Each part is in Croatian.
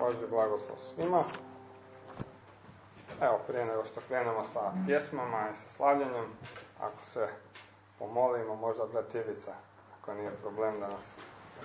Božji blagoslov svima. Evo, prije nego što krenemo sa pjesmama i sa slavljenjem, ako se pomolimo, možda brat Ivica, ako nije problem da nas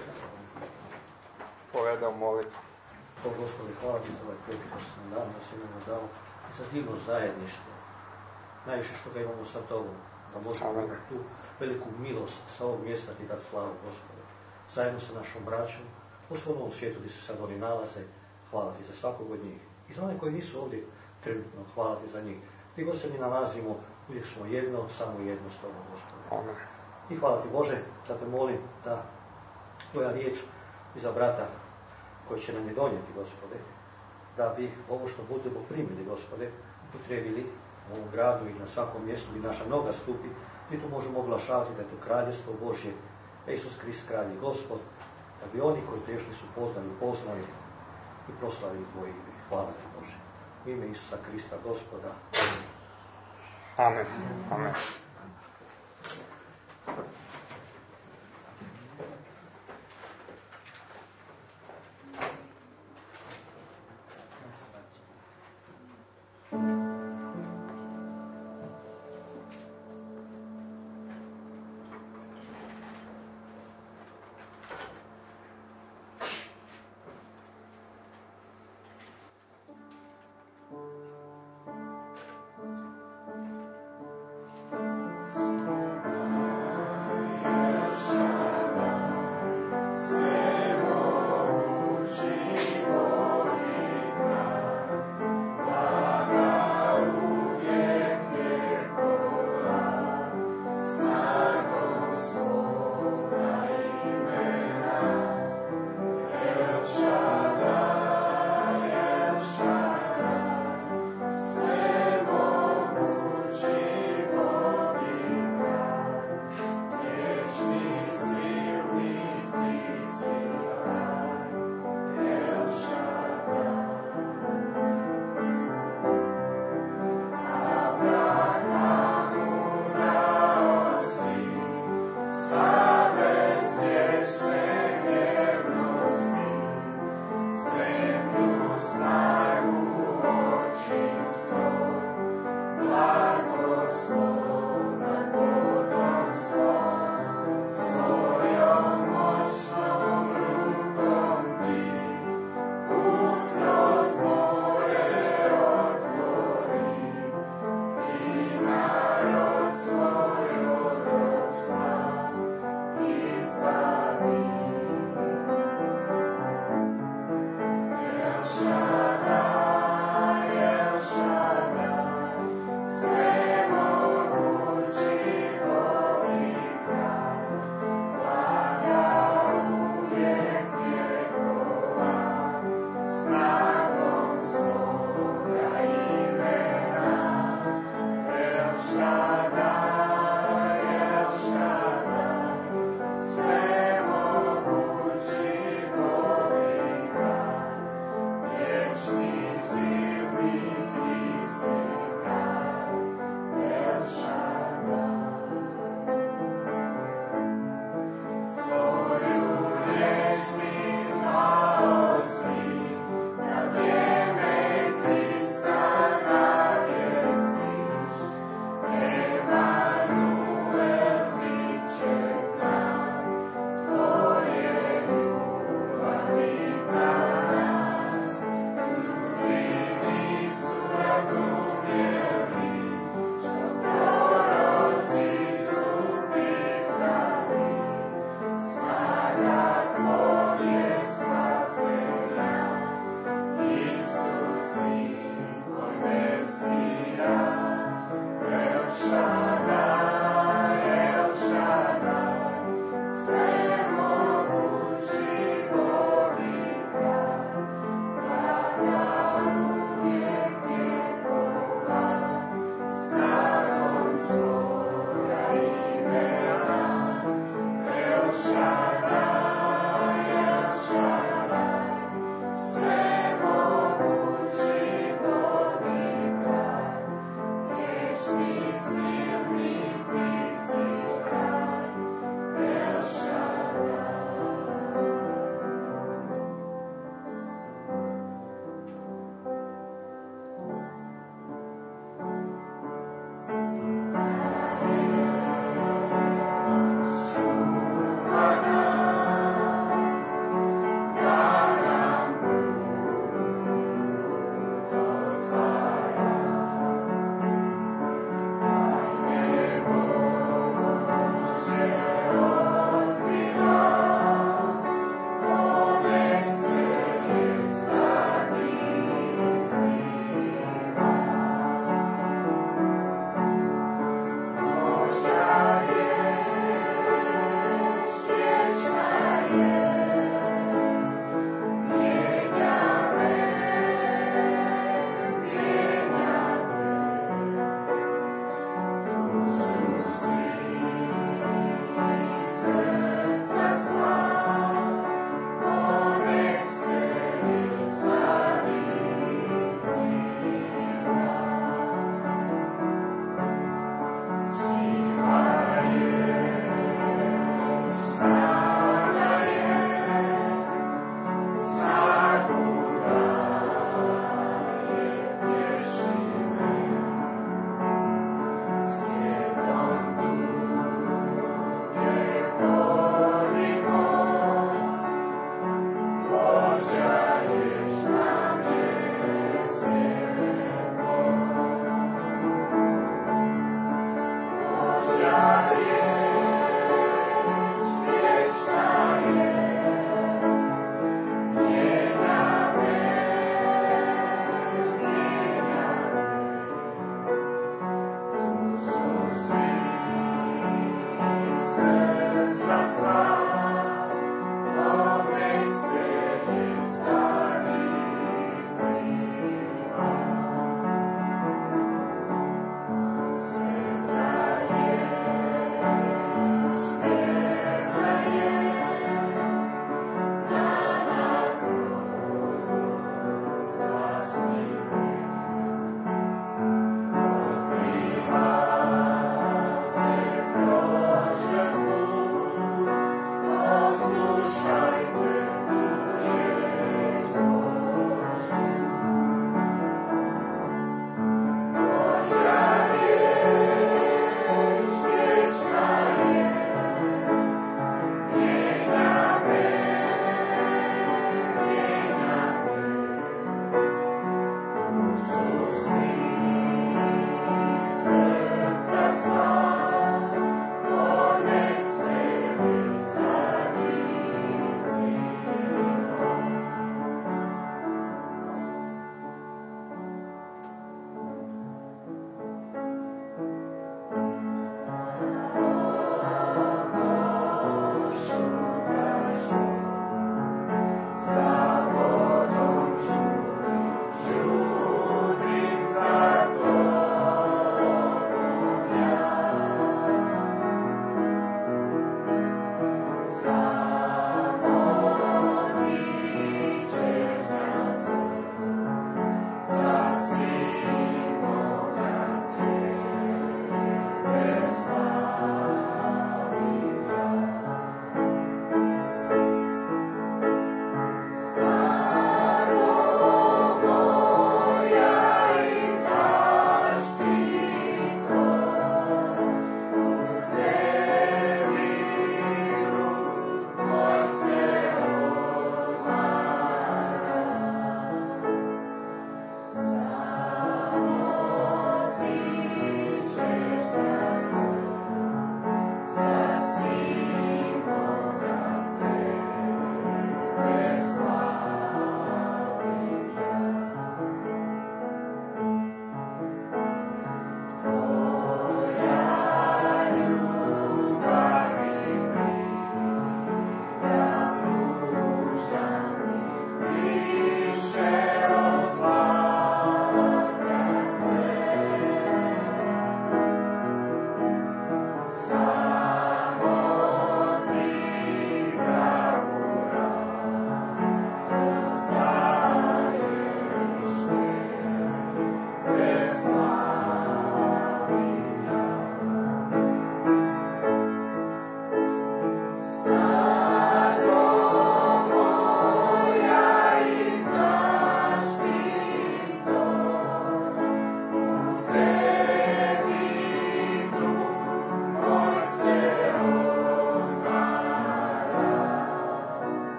povede u molitvu. Gospodи, hvala ti za ovaj prekrasni dan, da si nam dao za divno zajedništvo. Najviše što ga imamo sa tobom, da možemo imati tu veliku milost sa ovog mjesta ti dati slavu, Gospode. Zajedno sa našom braćom, u svom ovom svijetu gdje se sad oni nalaze, hvala ti za svakog od njih. I za one koji nisu ovdje trenutno, hvala ti za njih. Gdje god se mi nalazimo, uvijek smo jedno, samo jedno s tobom, Gospode. Amen. I hvala ti, Bože, da te molim da tvoja riječ i za brata koji će nam je donijeti, Gospode, da bi ovo što budemo primili, Gospode, upotrijebili u ovom gradu i na svakom mjestu gdje naša noga stupi, mi tu možemo oglašavati da je to kraljestvo Božje, Isus Krist, kralj i Gospod, da bi oni koji tešli su poznali i proslavili tvoje ime. Hvala ti, Bože. U ime Isusa Krista, Gospoda. Amen. Amen.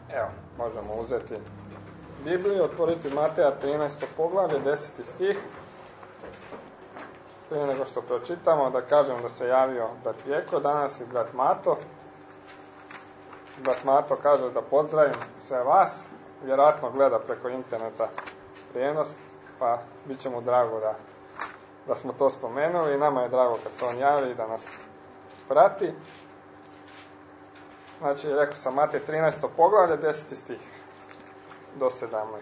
Evo, možemo uzeti Bibliju, otvoriti Mateja 13. poglavlje, 10. stih. Prije nego što pročitamo, da kažem da se javio brat Vjeko danas i brat Mato. Brat Mato kaže da pozdravim sve vas. Vjerojatno gleda preko interneta prijenos, pa bit će mu drago da smo to spomenuli. I nama je drago kad se on javi i da nas prati. Znači, rekao sam Matej 13. poglavlje, 10. stih do 17.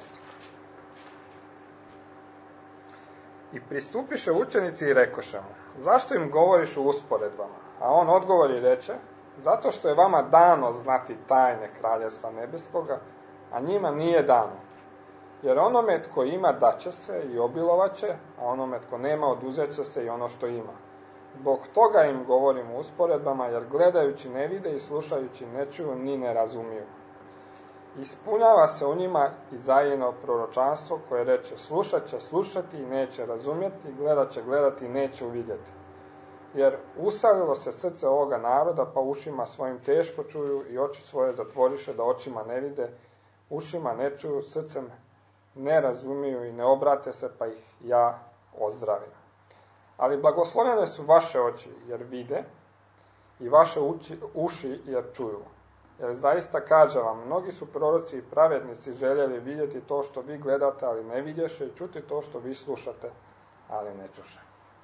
I pristupiše učenici i rekoše mu, zašto im govoriš u usporedbama? A on odgovori i reče, zato što je vama dano znati tajne kraljevstva nebeskoga, a njima nije dano. Jer onome tko ima daće se i obilovaće, a onome tko nema oduzet će se i ono što ima. Zbog toga im govorim u usporedbama, jer gledajući ne vide i slušajući ne čuju ni ne razumiju. Ispunjava se u njima Izajino proročanstvo koje reče, slušat će slušati i neće razumjeti, gledat će gledati i neće uvidjeti. Jer usadilo se srce ovoga naroda, pa ušima svojim teško čuju i oči svoje zatvoriše da očima ne vide, ušima ne čuju, srcem ne razumiju i ne obrate se, pa ih ja ozdravim. Ali blagoslovljene su vaše oči jer vide i vaše uši jer čuju. Jer zaista kažem vam, mnogi su proroci i pravednici željeli vidjeti to što vi gledate, ali ne vidješe, i čuti to što vi slušate, ali ne čuše.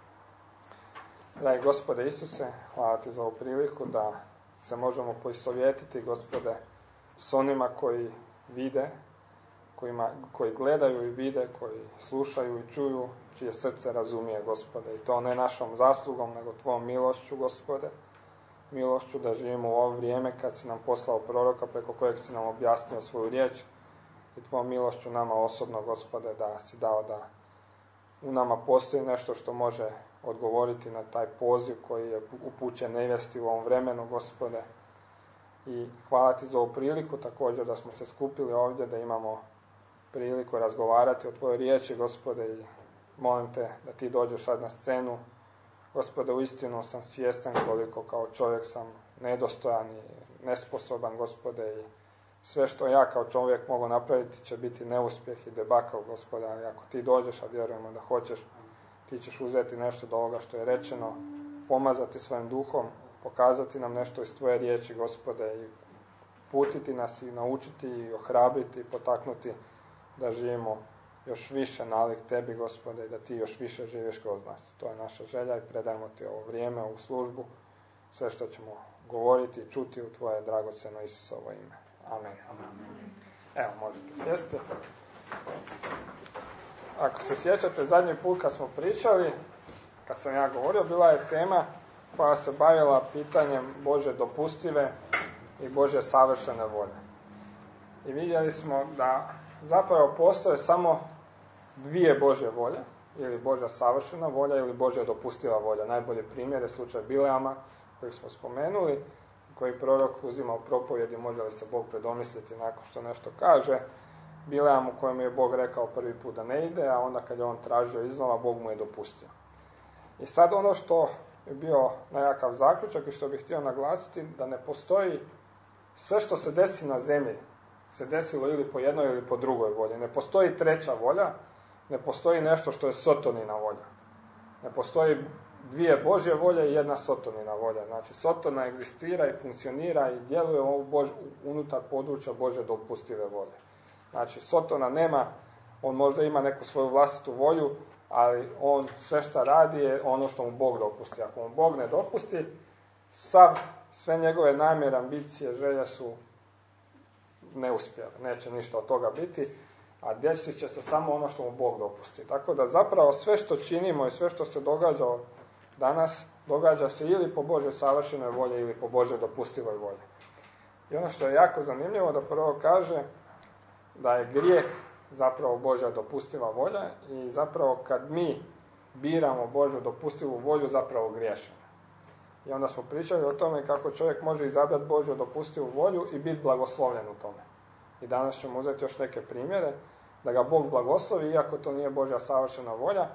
Dragi Gospode Isuse, hvala ti za ovu priliku da se možemo poistovjetiti, Gospode, s onima koji vide, koji gledaju i vide, koji slušaju i čuju, čije srce razumije, Gospode. I to ne našom zaslugom, nego tvojom milošću, Gospode. Milošću da živimo u ovo vrijeme kad si nam poslao proroka preko kojeg si nam objasnio svoju riječ. I tvojom milošću nama osobno, Gospode, da si dao da u nama postoji nešto što može odgovoriti na taj poziv koji je upućen nevjesti u ovom vremenu, Gospode. I hvala ti za ovu priliku također da smo se skupili ovdje, da imamo priliku razgovarati o tvojoj riječi, Gospode, i molim te da ti dođeš sad na scenu. Gospode, uistinu sam svjestan koliko kao čovjek sam nedostojan i nesposoban, Gospode, i sve što ja kao čovjek mogu napraviti će biti neuspjeh i debakl, Gospode, ali ako ti dođeš, a vjerujemo da hoćeš, ti ćeš uzeti nešto od ovoga što je rečeno, pomazati svojim duhom, pokazati nam nešto iz tvoje riječi, Gospode, i putiti nas i naučiti i ohrabriti i potaknuti da živimo još više nalik tebi, Gospode, i da ti još više živiš kroz nas. To je naša želja i predajmo ti ovo vrijeme, ovu službu, sve što ćemo govoriti i čuti u tvoje dragocjeno Isusovo ime. Amen. Evo, možete sjesti. Ako se sjećate, zadnji put kad smo pričali, kad sam ja govorio, bila je tema koja se bavila pitanjem Božje dopustive i Božje savršene volje. I vidjeli smo da zapravo postoje samo dvije Božje volje, ili Božja savršena volja ili Božja dopustiva volja. Najbolji primjer je slučaj Bileama, kojeg smo spomenuli, koji prorok uzima u propovjedi, može li se Bog predomisliti nakon što nešto kaže. Bileam u kojem je Bog rekao prvi put da ne ide, a onda kad je on tražio iznova, Bog mu je dopustio. I sad ono što je bio nekakav zaključak i što bih htio naglasiti, da ne postoji sve što se desi na zemlji, se desilo ili po jednoj ili po drugoj volji. Ne postoji treća volja, ne postoji nešto što je sotonina volja. Ne postoji dvije Božje volje i jedna sotonina volja. Znači, sotona egzistira i funkcionira i djeluje unutar područja Božje dopustive volje. Znači, sotona nema, on možda ima neku svoju vlastitu volju, ali on sve što radi je ono što mu Bog dopusti. Ako mu Bog ne dopusti, sve njegove namjere, ambicije, želje su neuspjele. Neće ništa od toga biti, a desit će se samo ono što mu Bog dopusti. Tako da zapravo sve što činimo i sve što se događa danas, događa se ili po Božoj savršenoj volji ili po Božoj dopustivoj volji. I ono što je jako zanimljivo da prvo kaže da je grijeh zapravo Božja dopustiva volja i zapravo kad mi biramo Božju dopustivu volju, zapravo griješimo. I onda smo pričali o tome kako čovjek može izabrati Božju dopustivu volju i biti blagoslovljen u tome. I danas ćemo uzeti još neke primjere da ga Bog blagoslovi, iako to nije Božja savršena volja,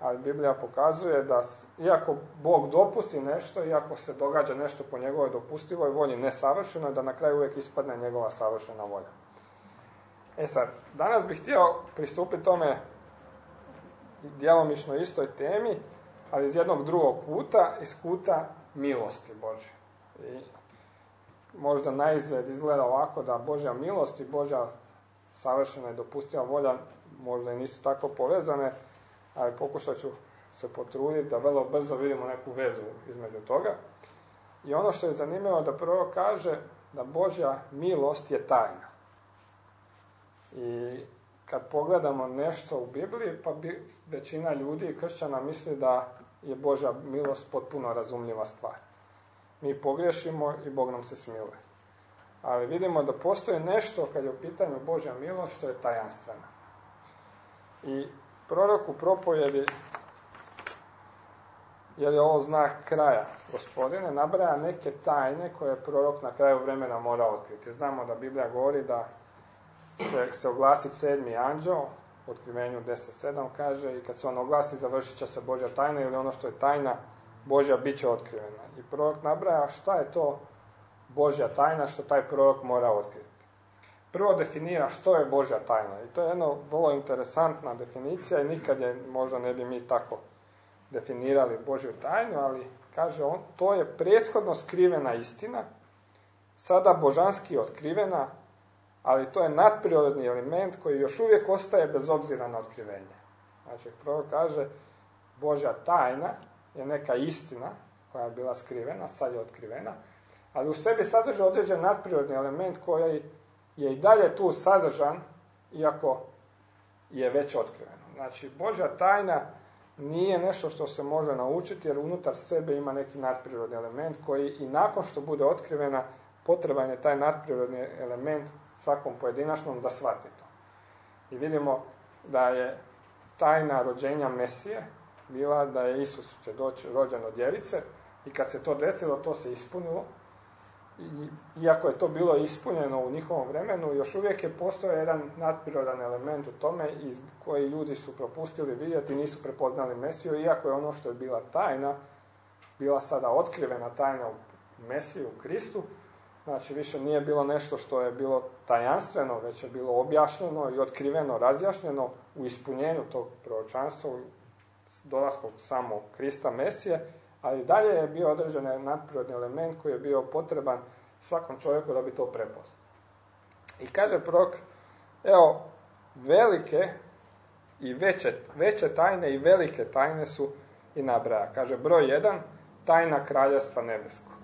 ali Biblija pokazuje da iako Bog dopusti nešto, iako se događa nešto po njegovoj dopustivoj volji nesavršeno, da na kraju uvijek ispadne njegova savršena volja. Sad, danas bih htio pristupiti tome djelomično istoj temi, ali iz jednog drugog kuta, iz kuta milosti Božje. I možda naizgled izgleda ovako da Božja milost i Božja savršena i dopustiva volja možda i nisu tako povezane, ali pokušat ću se potruditi da vrlo brzo vidimo neku vezu između toga. I ono što je zanimljivo da prvo kaže da Božja milost je tajna. I kad pogledamo nešto u Bibliji, pa većina ljudi i kršćana misli da je Božja milost potpuno razumljiva stvar. Mi pogriješimo i Bog nam se smiluje. Ali vidimo da postoji nešto kad je u pitanju Božja milost što je tajanstveno. I prorok u propovjedi, jer je ovo znak kraja Gospodine, nabraja neke tajne koje je prorok na kraju vremena mora otkriti. Znamo da Biblija govori da će se oglasiti 7. anđeo, u Otkrivenju 10.7 kaže, i kad se on oglasi završit će se Božja tajna, ili ono što je tajna Božja bit će otkrivena. I prorok nabraja šta je to Božja tajna što taj prorok mora otkriti. Prvo definira što je Božja tajna. I to je jedna vrlo interesantna definicija i nikad je možda ne bi mi tako definirali Božju tajnu, ali kaže on, to je prethodno skrivena istina, sada božanski otkrivena, ali to je nadprirodni element koji još uvijek ostaje bez obzira na otkrivenje. Znači, prvo kaže, Božja tajna je neka istina koja je bila skrivena, sad je otkrivena, ali u sebi sadrži određen nadprirodni element koji je i dalje tu sadržan, iako je već otkriveno. Znači, Božja tajna nije nešto što se može naučiti, jer unutar sebe ima neki nadprirodni element koji i nakon što bude otkrivena, potreban je taj nadprirodni element svakom pojedinačnom da shvati to. I vidimo da je tajna rođenja Mesije bila da je Isus će doći rođen od djevice i kad se to desilo, to se ispunilo. I, iako je to bilo ispunjeno u njihovom vremenu, još uvijek je postojao jedan nadprirodan element u tome iz koji ljudi su propustili vidjeti, nisu prepoznali Mesiju, iako je ono što je bila tajna, bila sada otkrivena tajna u Mesiju, u Kristu. Znači, više nije bilo nešto što je bilo tajanstveno, već je bilo objašnjeno i otkriveno, razjašnjeno u ispunjenju tog proročanstva, u dolasku samog Krista Mesije, ali dalje je bio određen nadprirodni element koji je bio potreban svakom čovjeku da bi to prepoznao. I kaže prorok, evo, velike i veće tajne i velike tajne su i nabraja. Kaže, broj 1, tajna kraljevstva nebeskog.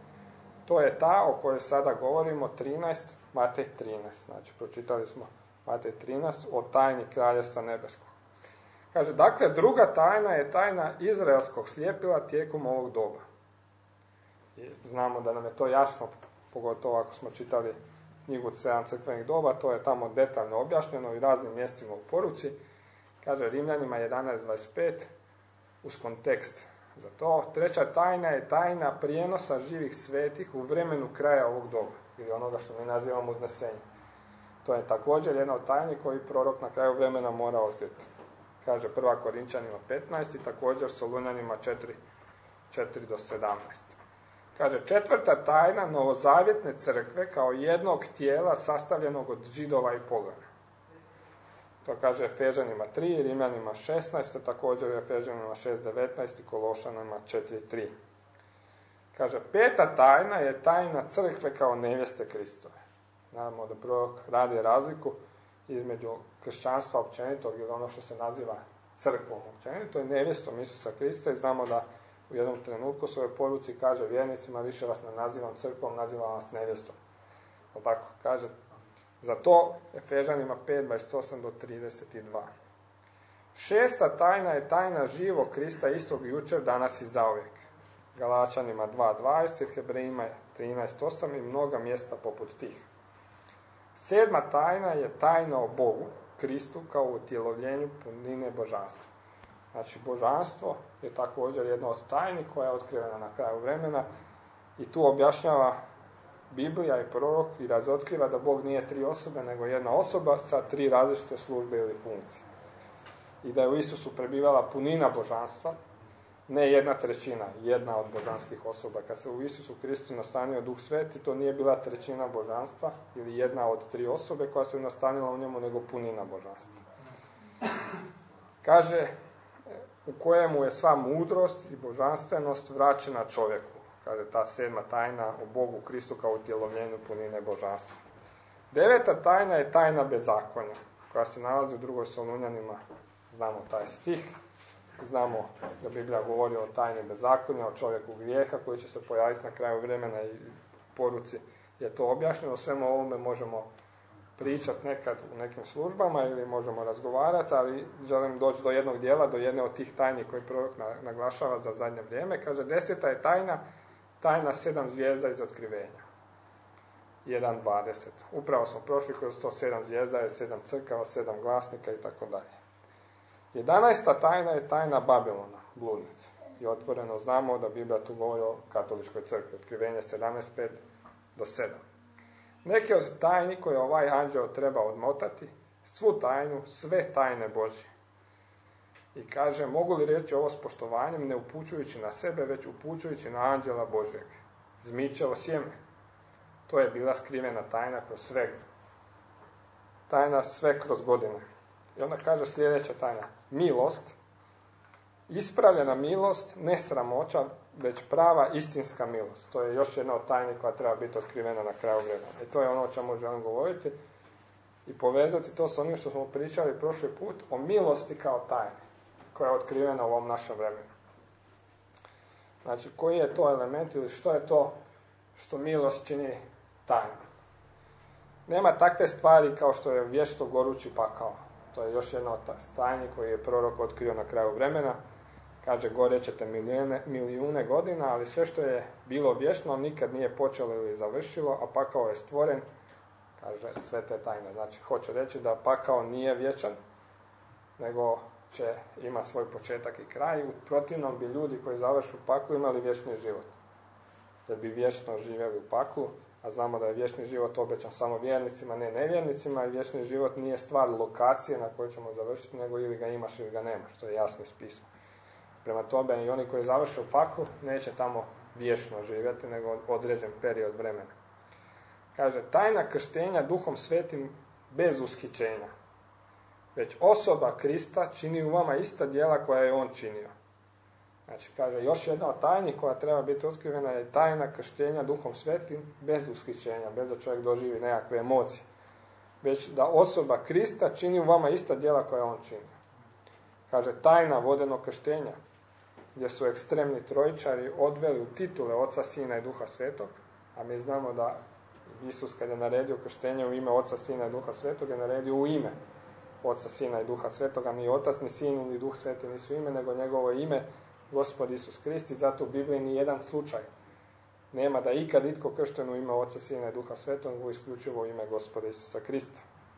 To je ta o kojoj sada govorimo, 13, Matej 13. Znači, pročitali smo Matej 13 o tajni kraljevstva nebeskog. Kaže, dakle, druga tajna je tajna izraelskog sljepila tijekom ovog doba. I znamo da nam je to jasno, pogotovo ako smo čitali knjigu 7 crkvenih doba, to je tamo detaljno objašnjeno i raznim mjestima u poruci. Kaže Rimljanima 11.25, uz kontekst za to. Treća tajna je tajna prijenosa živih svetih u vremenu kraja ovog doba, ili onoga što mi nazivamo uznesenje. To je također jedna od tajni koji prorok na kraju vremena mora otkriti. Kaže 1. Korinčanima 15 i također Solunjanima 4-17. Kaže, četvrta tajna novozavjetne crkve kao jednog tijela sastavljenog od Židova i pogana. To kaže Efežanima 3, Rimljanima 16, također Efežanima 6.19 i Kološanima 4.3. Kaže, peta tajna je tajna crkve kao nevjeste Kristove. Naravno da prorok radi razliku između kršćanstva općenitog ili ono što se naziva crkvom općenito i nevjestom Isusa Krista i znamo da u jednom trenutku u svojoj poruci kaže vjernicima, više vas ne nazivam crkvom, nazivam vas nevjestom. Tako kaže, za to Efežanima 5.28-32. Šesta tajna je tajna živog Krista istog jučer, danas i zauvijek. Galačanima 2.20, Hebrejima 13.8 i mnoga mjesta poput tih. Sedma tajna je tajna o Bogu, Kristu, kao utjelovljenju punine božanstva. Znači, božanstvo je također jedna od tajni koja je otkrivena na kraju vremena i tu objašnjava Biblija i prorok i razotkriva da Bog nije tri osobe, nego jedna osoba sa tri različite službe ili funkcije. i da je u Isusu prebivala punina božanstva, ne 1/3, jedna od božanskih osoba. Kad se u Isusu Kristu nastanio Duh Sveti, to nije bila 1/3 božanstva ili jedna od 3 osobe koja se nastanila u njemu, nego punina božanstva. Kaže, u kojemu je sva mudrost i božanstvenost vraćena čovjeku. Kaže ta 7. tajna o Bogu Kristu kao utjelovljenju punine božanstva. 9. tajna je tajna bezakonja, koja se nalazi u 2. Solunjanima. Znamo taj stih. Znamo da Biblija govori o tajni bezakonja, o čovjeku grijeha koji će se pojaviti na kraju vremena, i poruci je to objašnjeno. Svemu ovome možemo pričati nekad u nekim službama ili možemo razgovarati, ali želim doći do jednog dijela, do jedne od tih tajni koji prorok naglašava za zadnje vrijeme. Kaže, 10. je tajna 7 zvijezda iz otkrivenja. 1.20. Upravo smo prošli kroz to 7 zvijezda, je 7 crkava, 7 glasnika i tako dalje. 11. tajna je tajna Babilona, bludnice. I otvoreno znamo da Biblija tu govori o katoličkoj crkvi, otkrivenje 17.5-7. Neke od tajni koje ovaj anđeo treba odmotati, svu tajnu, sve tajne Božje. I kaže, mogu li reći ovo s poštovanjem, ne upućujući na sebe, već upućujući na anđela Božjeg. Zmičevo sjeme. To je bila skrivena tajna kroz sve. Tajna sve kroz godine. I onda kaže sljedeća tajna. Milost, ispravljena milost, ne sramoća, već prava istinska milost. To je još jedna od tajni koja treba biti otkrivena na kraju vremena. I to je ono o čemu želim govoriti i povezati to s onim što smo pričali prošli put o milosti kao tajni, koja je otkrivena u ovom našem vremenu. Znači, koji je to element ili što je to što milost čini tajnom? Nema takve stvari kao što je vječno gorući pakao. To je još jedna od tajni koji je prorok otkrio na kraju vremena. Kaže, goreće ćete milijune godina, ali sve što je bilo vječno nikad nije počelo ili završilo, a pakao je stvoren, kaže, sve te tajne. Znači, hoće reći da pakao nije vječan, nego će ima svoj početak i kraj. U protivnom bi ljudi koji završu u paklu imali vječni život. Jer bi vječno živjeli u paklu, a znamo da je vječni život obećan samo vjernicima, ne nevjernicima, i vječni život nije stvar lokacije na kojoj ćemo završiti, nego ili ga imaš ili ga nemaš, to je jasno iz pisma. Prema tome i oni koji završe u paklu neće tamo vječno živjeti, nego određen period vremena. Kaže, tajna krštenja Duhom Svetim bez ushićenja. Već osoba Krista čini u vama ista djela koja je on činio. Znači, kaže, još jedna od tajni koja treba biti otkrivena je tajna krštenja Duhom Svetim bez ushićenja, bez da čovjek doživi nekakve emocije. Već da osoba Krista čini u vama ista djela koja je on činio. Kaže, tajna vodenog krštenja, gdje su ekstremni trojičari odveli u titule Oca, Sina i Duha Svetog, a mi znamo da Isus kad je naredio krštenje u ime Oca, Sina i Duha Svetog, je naredio u ime Oca, Sina i Duha Svetoga. Ni Otac, ni Sin, ni Duh Sveti nisu ime, nego njegovo ime Gospod Isus Krist. I zato u Bibliji ni jedan slučaj nema da ikad itko kršten u ime Oca, Sina i Duha Svetog, nego isključivo u ime Gospoda Isusa Krista.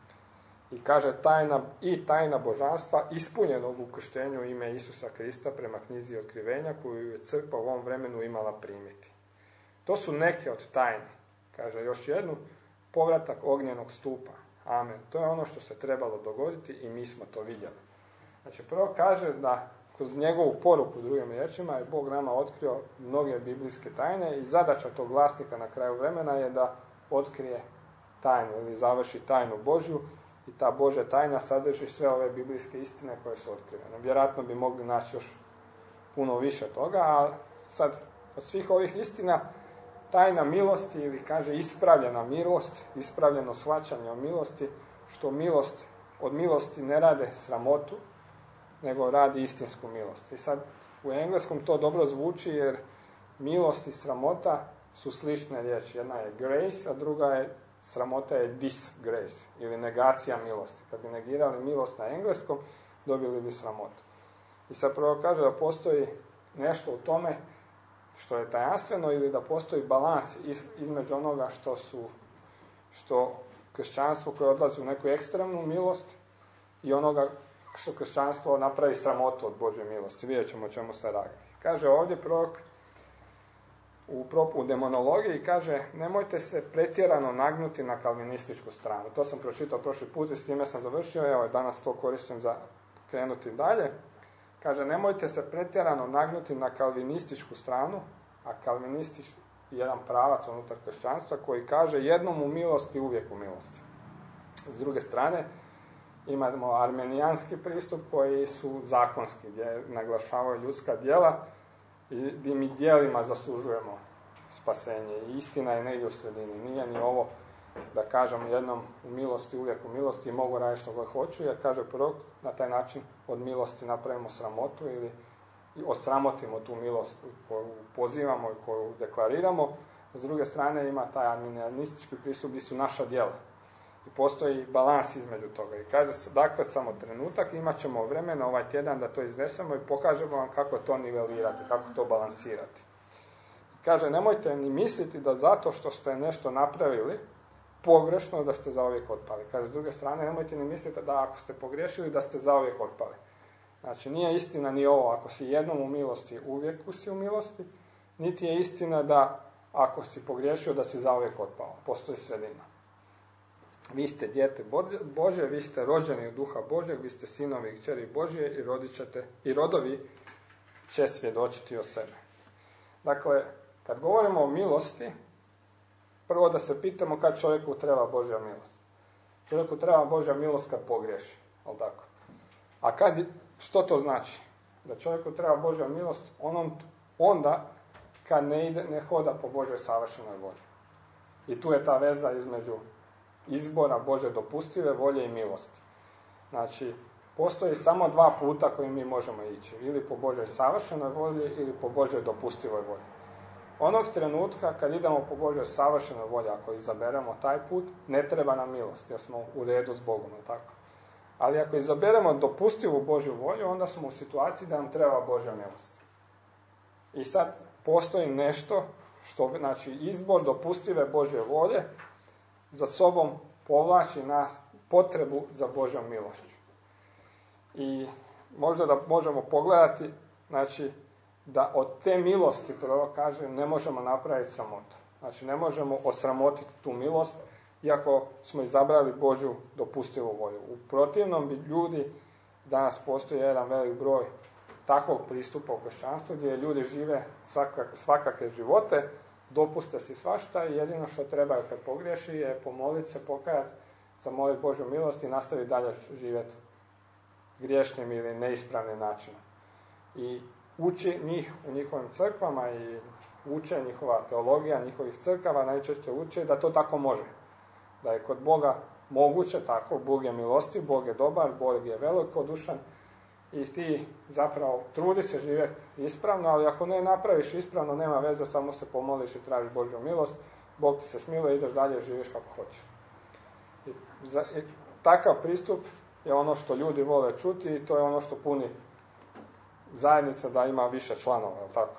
I kaže, tajna božanstva ispunjenog u krštenju u ime Isusa Krista prema knjizi Otkrivenja, koju je crkva u ovom vremenu imala primiti. To su neke od tajni. Kaže još jednu, povratak ognjenog stupa. Amen. To je ono što se trebalo dogoditi i mi smo to vidjeli. Znači, prvo kaže da kroz njegovu poruku, drugim riječima, je Bog nama otkrio mnoge biblijske tajne i zadaća tog glasnika na kraju vremena je da otkrije tajnu ili završi tajnu Božju. I ta Božja tajna sadrži sve ove biblijske istine koje su otkrivene. Vjerojatno bi mogli naći još puno više toga, a sad od svih ovih istina tajna milosti, ili kaže ispravljena milost, ispravljeno shvaćanje o milosti, što milost od milosti ne rade sramotu, nego radi istinsku milost. I sad u engleskom to dobro zvuči jer milost i sramota su slične riječi. Jedna je grace, a druga je sramota je disgrace ili negacija milosti. Kad bi negirali milost na engleskom, dobili bi sramotu. I sad prvo kaže da postoji nešto u tome što je tajanstveno ili da postoji balans između onoga što kršćanstvo koje odlazi u neku ekstremnu milost i onoga što kršćanstvo napravi sramotu od Božje milosti. Vidjet ćemo o čemu se radi. Kaže ovdje prorok u demonologiji, kaže, nemojte se pretjerano nagnuti na kalvinističku stranu. To sam pročitao prošli put i s time sam završio. Evo, danas to koristim za krenuti dalje. Kaže, nemojte se pretjerano nagnuti na kalvinističku stranu, a kalvinistič je jedan pravac unutar kršćanstva koji kaže jednom u milosti, uvijek u milosti. S druge strane, imamo armenijanski pristup koji su zakonski, gdje naglašavaju ljudska djela i gdje mi djelima zaslužujemo spasenje. I istina je negdje u sredini. Nije ni ovo da kažem jednom u milosti, uvijek u milosti i mogu raditi što god hoću, jer kaže prorok, na taj način od milosti napravimo sramotu ili osramotimo tu milost koju pozivamo i koju deklariramo. S druge strane ima taj arminianistički pristup gdje su naša djela. I postoji balans između toga. I kaže, dakle, samo trenutak, imat ćemo vremena ovaj tjedan da to iznesemo i pokažemo vam kako to nivelirati, kako to balansirati. I kaže, nemojte ni misliti da zato što ste nešto napravili pogrešno da ste zauvijek otpali. Kaže, s druge strane, nemojte ni misliti da ako ste pogriješili da ste zauvijek otpali. Znači, nije istina ni ovo, ako si jednom u milosti, uvijek si u milosti, niti je istina da ako si pogriješio da si zauvijek otpao. Postoji sredina. Vi ste dijete Božje, vi ste rođeni od duha Božjeg, vi ste sinovi i kćeri Božje i rodovi će svjedočiti o sebi. Dakle, kad govorimo o milosti, prvo da se pitamo kad čovjeku treba Božja milost. Čovjeku treba Božja milost kad pogriješi, ali tako. A što to znači? Da čovjeku treba Božja milost onda kad ne hoda po Božjoj savršenoj volji. I tu je ta veza između izbora Božje dopustive volje i milosti. Znači, postoji samo dva puta koji mi možemo ići. Ili po Božjoj savršenoj volji ili po Božjoj dopustivoj volji. Onog trenutka kad idemo po Božjoj savršenoj volji, ako izaberemo taj put, ne treba nam milost, jer smo u redu s Bogom, tako. Ali ako izaberemo dopustivu Božju volju, onda smo u situaciji da nam treba Božja milost. I sad postoji nešto što, znači, izbor dopustive Božje volje za sobom povlači nas potrebu za Božjom milošću. I možda da možemo pogledati, znači, da od te milosti, prvo kaže, ne možemo napraviti sramotu. Znači, ne možemo osramotiti tu milost, iako smo izabrali Božju dopustivu volju. U protivnom bi ljudi, danas postoji jedan velik broj takvog pristupa u kršćanstvu, gdje ljudi žive svakakve živote, dopuste si svašta i jedino što trebaju kad pogriješi je pomoliti se, pokajati, zamoliti Božju milost i nastaviti dalje živjeti griješnim ili neispravnim načinom. I uči njih u njihovim crkvama i uče njihova teologija, njihovih crkava najčešće uče da to tako može. Da je kod Boga moguće tako, Bog je milostiv, Bog je dobar, Bog je velikodušan i ti zapravo trudi se živjeti ispravno, ali ako ne napraviš ispravno, nema veze, samo se pomoliš i tražiš Božju milost, Bog ti se smiluje, ideš dalje, živiš kako hoćeš. I takav pristup je ono što ljudi vole čuti i to je ono što puni zajednica da ima više članova, je li tako?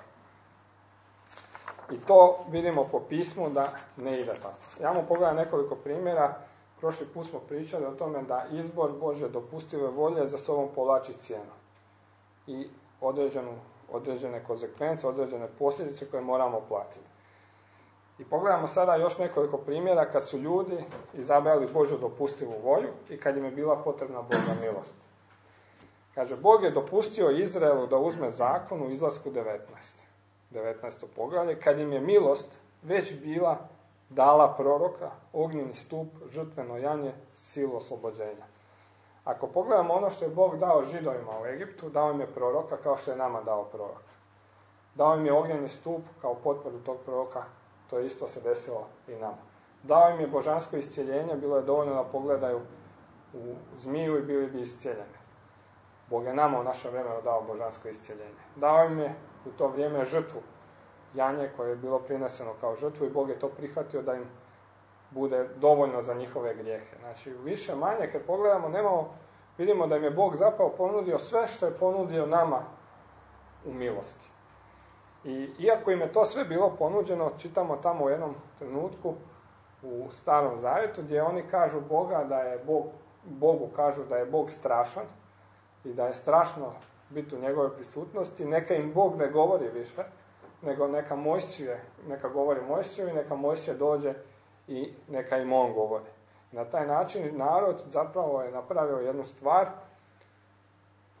I to vidimo po pismu da ne ide tako. Ja mu pogledam nekoliko primjera. Prošli put smo pričali o tome da izbor Božje dopustive volje za sobom povlači cijenu. I određene konsekvence, određene posljedice koje moramo platiti. I pogledamo sada još nekoliko primjera kad su ljudi izabrali Božju dopustivu volju i kad im je bila potrebna Božja milost. Kaže, Bog je dopustio Izraelu da uzme zakon u Izlasku 19. poglavlje, kad im je milost već bila dala proroka, ognjeni stup, žrtveno janje, silu oslobođenja. Ako pogledamo ono što je Bog dao Židovima u Egiptu, dao im je proroka kao što je nama dao proroka. Dao im je ognjeni stup kao potvrdu tog proroka, to isto se desilo i nama. Dao im je božansko iscjeljenje, bilo je dovoljno da pogledaju u zmiju i bili bi iscijeljeni. Bog je nama u našem vremenu dao božansko iscjeljenje. Dao im je u to vrijeme žrtvu, janje koje je bilo prineseno kao žrtvu i Bog je to prihvatio da im bude dovoljno za njihove grijehe. Znači, više manje, kad pogledamo, vidimo da im je Bog zapravo ponudio sve što je ponudio nama u milosti. I iako im je to sve bilo ponuđeno, čitamo tamo u jednom trenutku u Starom Zavjetu, gdje oni kažu Bogu kažu da je Bog strašan i da je strašno biti u njegovoj prisutnosti, neka im Bog ne govori više, nego neka govori Mojsiju i neka Mojsije dođe i neka im on govori. Na taj način narod zapravo je napravio jednu stvar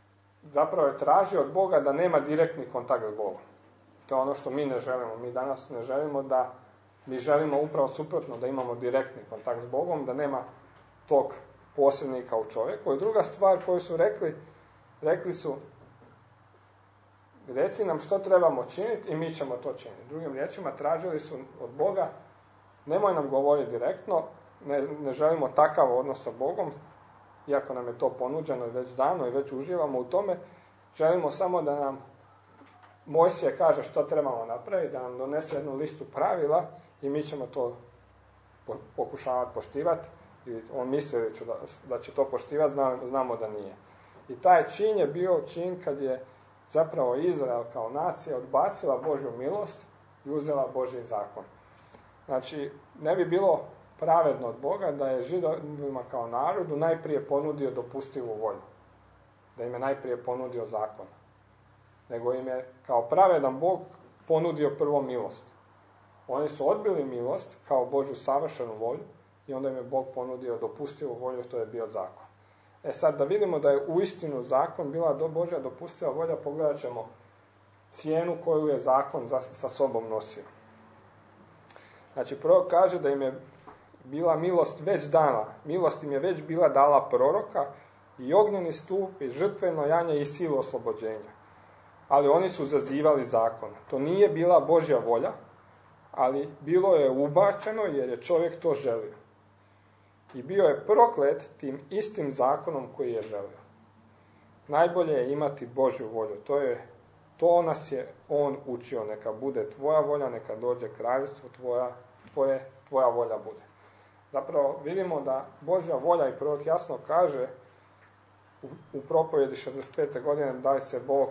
zapravo je tražio od Boga da nema direktni kontakt s Bogom. To je ono što mi ne želimo. Mi danas ne želimo mi želimo upravo suprotno, da imamo direktni kontakt s Bogom, da nema tog posrednika u čovjeku. I druga stvar koju su rekli su, reci nam što trebamo činiti i mi ćemo to činiti. Drugim riječima, tražili su od Boga, nemoj nam govoriti direktno, ne želimo takav odnos sa Bogom, iako nam je to ponuđeno i već dano i već uživamo u tome, želimo samo da nam Mojsije kaže što trebamo napraviti, da nam donese jednu listu pravila i mi ćemo to pokušavati poštivati. I on misli da će to poštivati, znamo da nije. I taj čin je bio čin kad je zapravo Izrael kao nacija odbacila Božju milost i uzela Božji zakon. Znači, ne bi bilo pravedno od Boga da je Židovima kao narodu najprije ponudio dopustivu volju. Da im je najprije ponudio zakon. Nego im je kao pravedan Bog ponudio prvo milost. Oni su odbili milost kao Božju savršenu volju i onda im je Bog ponudio dopustivu volju, to je bio zakon. Sad da vidimo da je uistinu zakon bila Božja dopustiva volja, pogledat ćemo cijenu koju je zakon sa sobom nosio. Znači, prorok kaže da im je bila milost već dana. Milost im je već bila dala proroka i ognjeni stup i žrtveno janje i silu oslobođenja. Ali oni su zazivali zakon. To nije bila Božja volja, ali bilo je ubačeno jer je čovjek to želio. I bio je proklet tim istim zakonom koji je želio. Najbolje je imati Božju volju. To nas je on učio. Neka bude tvoja volja, neka dođe kraljevstvo tvoja volja bude. Zapravo vidimo da Božja volja, i prorok jasno kaže u propovjedi 65. godine, da li se Bog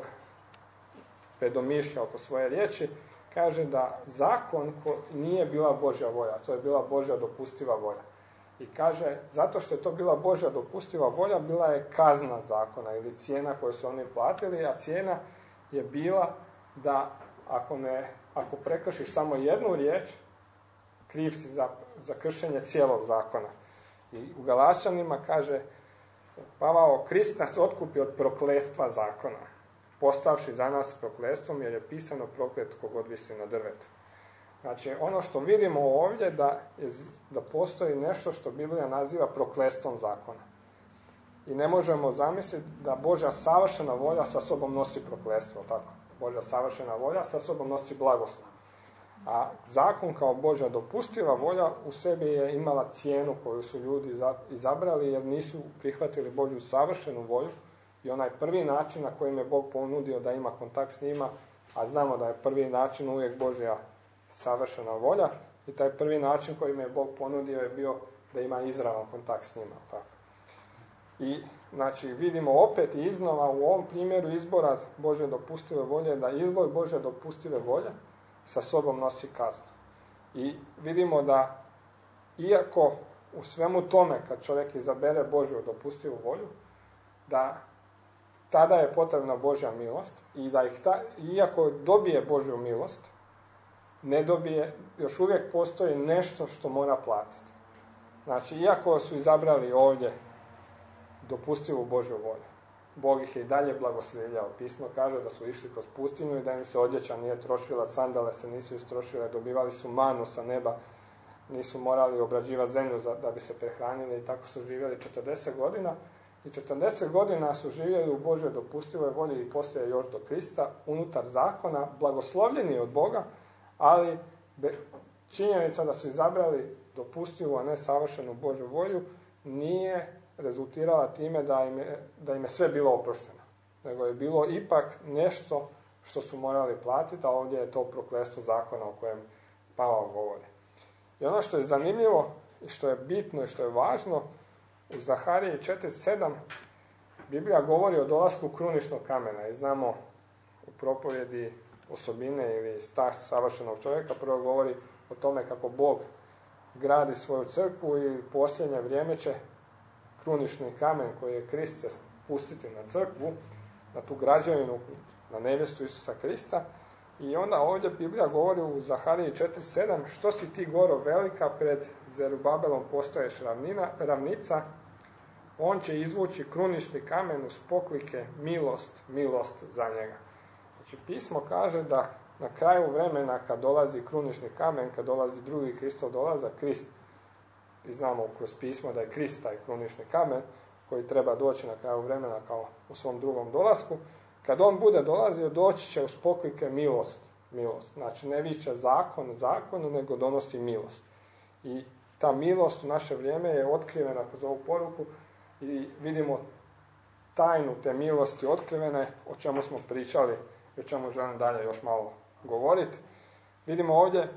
predomišlja oko svoje riječi, kaže da zakon nije bila Božja volja, to je bila Božja dopustiva volja. I kaže, zato što je to bila Božja dopustiva volja, bila je kazna zakona ili cijena koju su oni platili, a cijena je bila da ako prekršiš samo jednu riječ, kriv si za kršenje cijelog zakona. I u Galačanima kaže Pavao, Krist nas otkupi od prokletstva zakona, postavši za nas prokletstvom, jer je pisano proklet kogod visi na drvetu. Znači, ono što vidimo ovdje da postoji nešto što Biblija naziva prokletstvom zakona. I ne možemo zamisliti da Božja savršena volja sa sobom nosi prokletstvo, tako? Božja savršena volja sa sobom nosi blagoslov. A zakon kao Božja dopustiva volja u sebi je imala cijenu koju su ljudi izabrali jer nisu prihvatili Božju savršenu volju i onaj prvi način na kojim je Bog ponudio da ima kontakt s njima, a znamo da je prvi način uvijek Božja savršena volja i taj prvi način kojim je Bog ponudio je bio da ima izravan kontakt s njima. Tako. I znači vidimo opet i iznova u ovom primjeru izbora Božje dopustive volje da izbor Božje dopustive volje sa sobom nosi kaznu. I vidimo da iako u svemu tome kad čovjek izabere Božju dopustivu volju, da tada je potrebna Božja milost i da iako dobije Božju milost, ne dobije, još uvijek postoji nešto što mora platiti. Znači, iako su izabrali ovdje dopustivu Božju volju, Bog ih je i dalje blagoslovljao. Pismo kaže da su išli kroz pustinju i da im se odjeća nije trošila, sandale se nisu istrošile, dobivali su manu sa neba, nisu morali obrađivati zemlju da bi se prehranili i tako su živjeli 40 godina. I 40 godina su živjeli u Božjoj dopustivoj volji i poslije još do Krista, unutar zakona, blagoslovljeni od Boga, ali činjenica da su izabrali dopustivu, a ne savršenu Božju volju, nije rezultirala time da im je sve bilo oprošteno. Nego je bilo ipak nešto što su morali platiti, a ovdje je to prokletstvo zakona o kojem Pavao govori. I ono što je zanimljivo, i što je bitno i što je važno, u Zahariji 4.7 Biblija govori o dolasku kruničnog kamena i znamo u propovjedi osobine ili stas savršenog čovjeka prvo govori o tome kako Bog gradi svoju crkvu i posljednje vrijeme će krunični kamen koji je Krist se spustiti na crkvu, na tu građevinu, na nevjestu Isusa Krista. I onda ovdje Biblija govori u Zahariji 4.7 što si ti goro velika, pred Zerubabelom postaješ ravnica, on će izvući krunični kamen uz poklike milost, milost za njega. Znači, pismo kaže da na kraju vremena kad dolazi krunični kamen, kad dolazi drugi Kristov dolazak, Krist, i znamo kroz pismo da je Krist taj krunični kamen koji treba doći na kraju vremena kao u svom drugom dolasku, kad on bude dolazio, doći će uz poklike milost, milost. Znači, ne viče zakon, zakonu, nego donosi milost. I ta milost u naše vrijeme je otkrivena kroz ovu poruku i vidimo tajnu te milosti otkrivene, o čemu smo pričali i o čemu želim dalje još malo govoriti. Vidimo ovdje,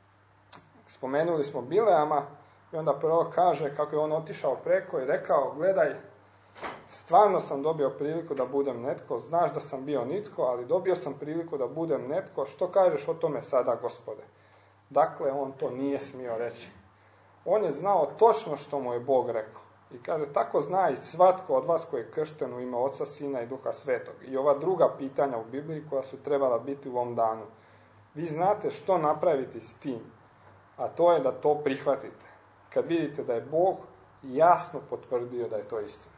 spomenuli smo Bileama i onda prorok kaže kako je on otišao preko i rekao, gledaj, stvarno sam dobio priliku da budem netko, znaš da sam bio nitko, ali dobio sam priliku da budem netko, što kažeš o tome sada, Gospode? Dakle, on to nije smio reći. On je znao točno što mu je Bog rekao. I kaže, tako zna i svatko od vas koji je kršten u ime Oca, Sina i Duha Svetog. I ova druga pitanja u Bibliji koja su trebala biti u ovom danu. Vi znate što napraviti s tim, a to je da to prihvatite. Kad vidite da je Bog jasno potvrdio da je to istina.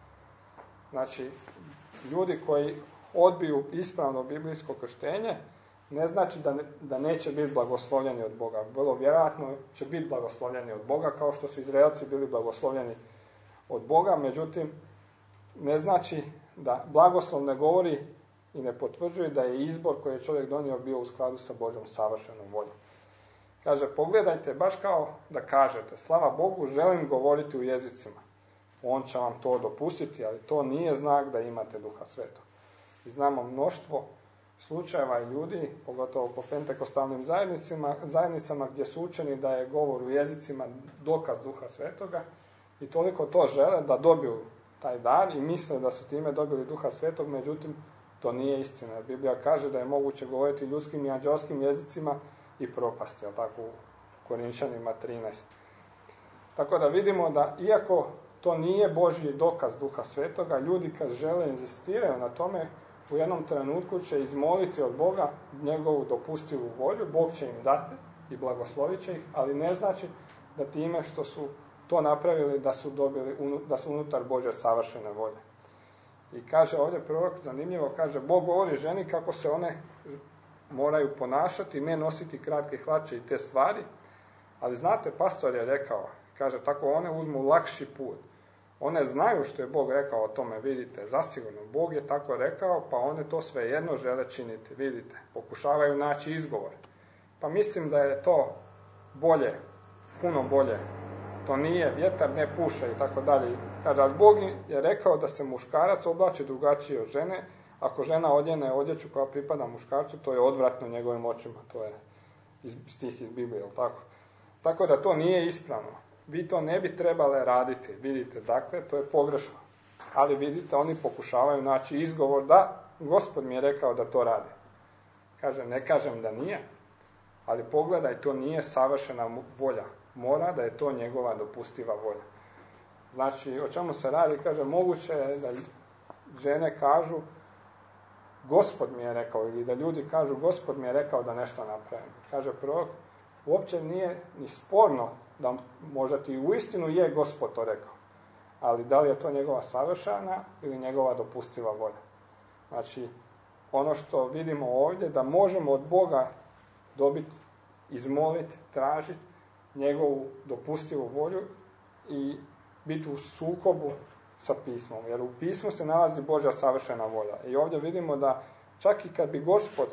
Znači, ljudi koji odbiju ispravno biblijsko krštenje, ne znači da neće biti blagoslovljeni od Boga. Vrlo vjerojatno će biti blagoslovljeni od Boga, kao što su Izraelci bili blagoslovljeni od Boga, međutim, ne znači da blagoslov ne govori i ne potvrđuje da je izbor koji je čovjek donio bio u skladu sa Božjom savršenom voljom. Kaže, pogledajte, baš kao da kažete, slava Bogu, želim govoriti u jezicima. On će vam to dopustiti, ali to nije znak da imate Duha Svetog. I znamo mnoštvo slučajeva i ljudi, pogotovo po pentekostalnim zajednicama gdje su učeni da je govor u jezicima dokaz Duha Svetoga i toliko to žele da dobiju taj dar i misle da su time dobili Duha Svetog, međutim to nije istina. Biblija kaže da je moguće govoriti ljudskim i anđelskim jezicima i propasti, ali tako u Korinčanima 13. Tako da vidimo da iako to nije Božji dokaz Duha Svetoga, ljudi kad žele inzistiraju na tome, u jednom trenutku će izmoliti od Boga njegovu dopustivu volju, Bog će im dati i blagoslovit će ih, ali ne znači da time što su to napravili da su unutar Božje savršene volje. I kaže ovdje prorok, zanimljivo, kaže, Bog govori ženi kako se one moraju ponašati, ne nositi kratke hlače i te stvari, ali znate, pastor je rekao, kaže, tako one uzmu lakši put. One znaju što je Bog rekao o tome, vidite, zasigurno. Bog je tako rekao, pa one to svejedno žele činiti, vidite. Pokušavaju naći izgovor. Pa mislim da je to bolje, puno bolje. To nije, vjetar ne puše i tako dalje. Kaže, ali Bog je rekao da se muškarac oblači drugačije od žene. Ako žena odjene odjeću koja pripada muškarcu, to je odvratno njegovim očima. To je stih iz Biblije, jel tako? Tako da to nije ispravno. Vi to ne bi trebale raditi, vidite, dakle, to je pogrešno. Ali vidite, oni pokušavaju naći izgovor da Gospod mi je rekao da to radi. Kaže, ne kažem da nije, ali pogledaj, to nije savršena volja. Mora da je to njegova dopustiva volja. Znači, o čemu se radi? Kaže, moguće je da žene kažu Gospod mi je rekao, ili da ljudi kažu Gospod mi je rekao da nešto napravim. Kaže prorok, uopće nije ni sporno da možda ti uistinu je Gospod to rekao. Ali da li je to njegova savršena ili njegova dopustiva volja? Znači, ono što vidimo ovdje, da možemo od Boga dobiti, izmoliti, tražiti njegovu dopustivu volju i biti u sukobu sa pismom. Jer u pismu se nalazi Božja savršena volja. I ovdje vidimo da čak i kad bi Gospod,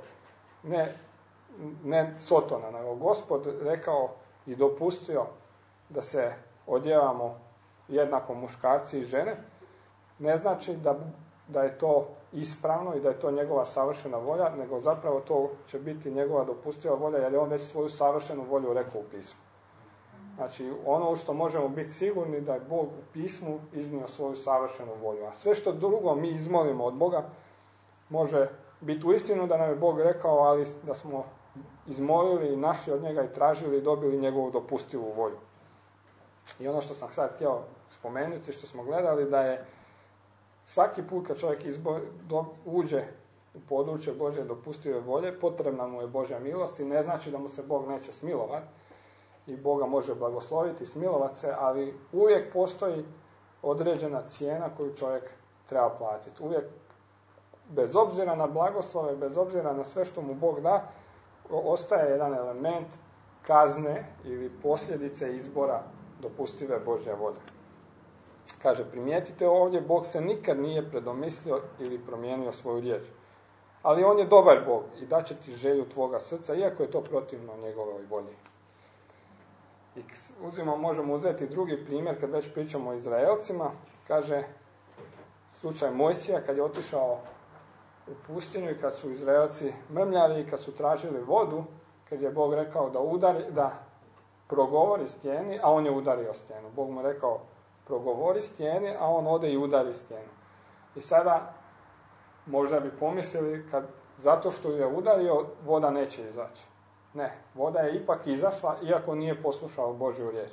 ne Sotona, nego Gospod rekao i dopustio da se odjevamo jednako muškarci i žene, ne znači da je to ispravno i da je to njegova savršena volja, nego zapravo to će biti njegova dopustiva volja, jer je on već svoju savršenu volju rekao u pismu. Znači, ono što možemo biti sigurni da je Bog u pismu iznio svoju savršenu volju. A sve što drugo mi izmolimo od Boga može biti uistinu da nam je Bog rekao, ali da smo izmolili i našli od njega i tražili i dobili njegovu dopustivu volju. I ono što sam sad htio spomenuti, što smo gledali, da je svaki put kad čovjek uđe u područje Božje dopustive volje, potrebna mu je Božja milost i ne znači da mu se Bog neće smilovati i Boga može blagosloviti, smilovat se, ali uvijek postoji određena cijena koju čovjek treba platiti. Uvijek, bez obzira na blagoslove, bez obzira na sve što mu Bog da, ostaje jedan element kazne ili posljedice izbora dopustive Božje volje. Kaže, primijetite ovdje, Bog se nikad nije predomislio ili promijenio svoju riječ. Ali on je dobar Bog i daće ti želju tvoga srca, iako je to protivno njegovoj volji. I možemo uzeti drugi primjer, kad već pričamo o Izraelcima. Kaže, slučaj Mojsija, kad je otišao u pustinju i kad su Izraelci mrmljali i kad su tražili vodu, kad je Bog rekao da progovori stijeni, a on je udario stijenu. Bog mu rekao, progovori stijeni, a on ode i udari stijenu. I sada, možda bi pomislili, zato što ju je udario, voda neće izaći. Ne, voda je ipak izašla, iako nije poslušao Božju riječ.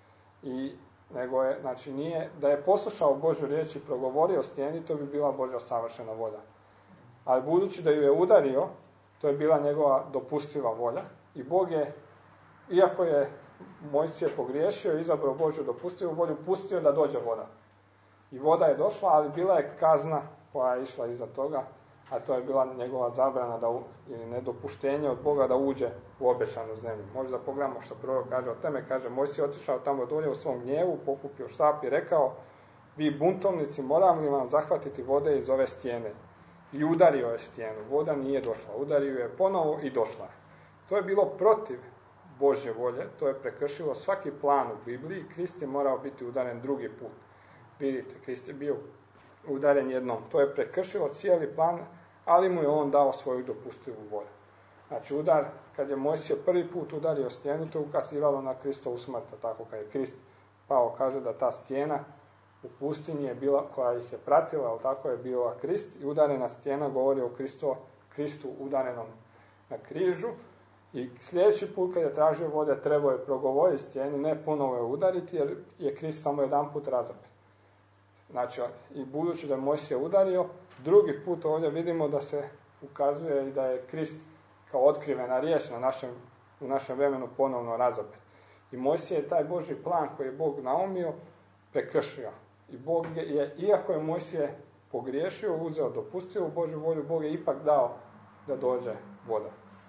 Nije, da je poslušao Božju riječ i progovorio stijeni, to bi bila Božja savršena volja. Ali budući da ju je udario, to je bila njegova dopustiva volja. I Bog je, iako je Mojsije pogriješio, izabrao Božju dopustivu volju, pustio da dođe voda. I voda je došla, ali bila je kazna koja je išla iza toga, a to je bila njegova zabrana ili nedopuštenje od Boga da uđe u obećanu zemlju. Možda pogledamo što prorok kaže o tome. Kaže, Mojsije otišao tamo dolje u svom gnjevu, pokupio štap i rekao, vi buntovnici, moram li vam zahvatiti vode iz ove stijene? I udario je stijenu. Voda nije došla. Udario je ponovo i došla. To je bilo protiv Božje volje. To je prekršilo svaki plan u Bibliji. Krist je morao biti udaren drugi put. Vidite, Krist je bio udaren jednom. To je prekršilo cijeli plan, ali mu je on dao svoju dopustivu volju. Znači, udar, kad je Mojsije prvi put udario stijenu, to ukazivalo na Kristovu smrt. Tako kad je Krist pao, kaže da ta stijena u pustinji je bila, koja ih je pratila, ali tako je bila Krist, i udarena stijena govori o Kristu udarenom na križu. I sljedeći put kad je tražio vode, trebao je progovoriti stijeni, ne ponovo je udariti, jer je Krist samo jedan put razapet. Znači, i budući da je Mojsije udario, drugi put ovdje vidimo da se ukazuje i da je Krist kao otkrivena riječ u našem vremenu ponovno razapet. I Mojsije je taj Božji plan koji je Bog naumio prekršio. I Bog je, iako je Mojsije pogriješio, uzeo, dopustio u Božju volju, Bog je ipak dao da dođe voda.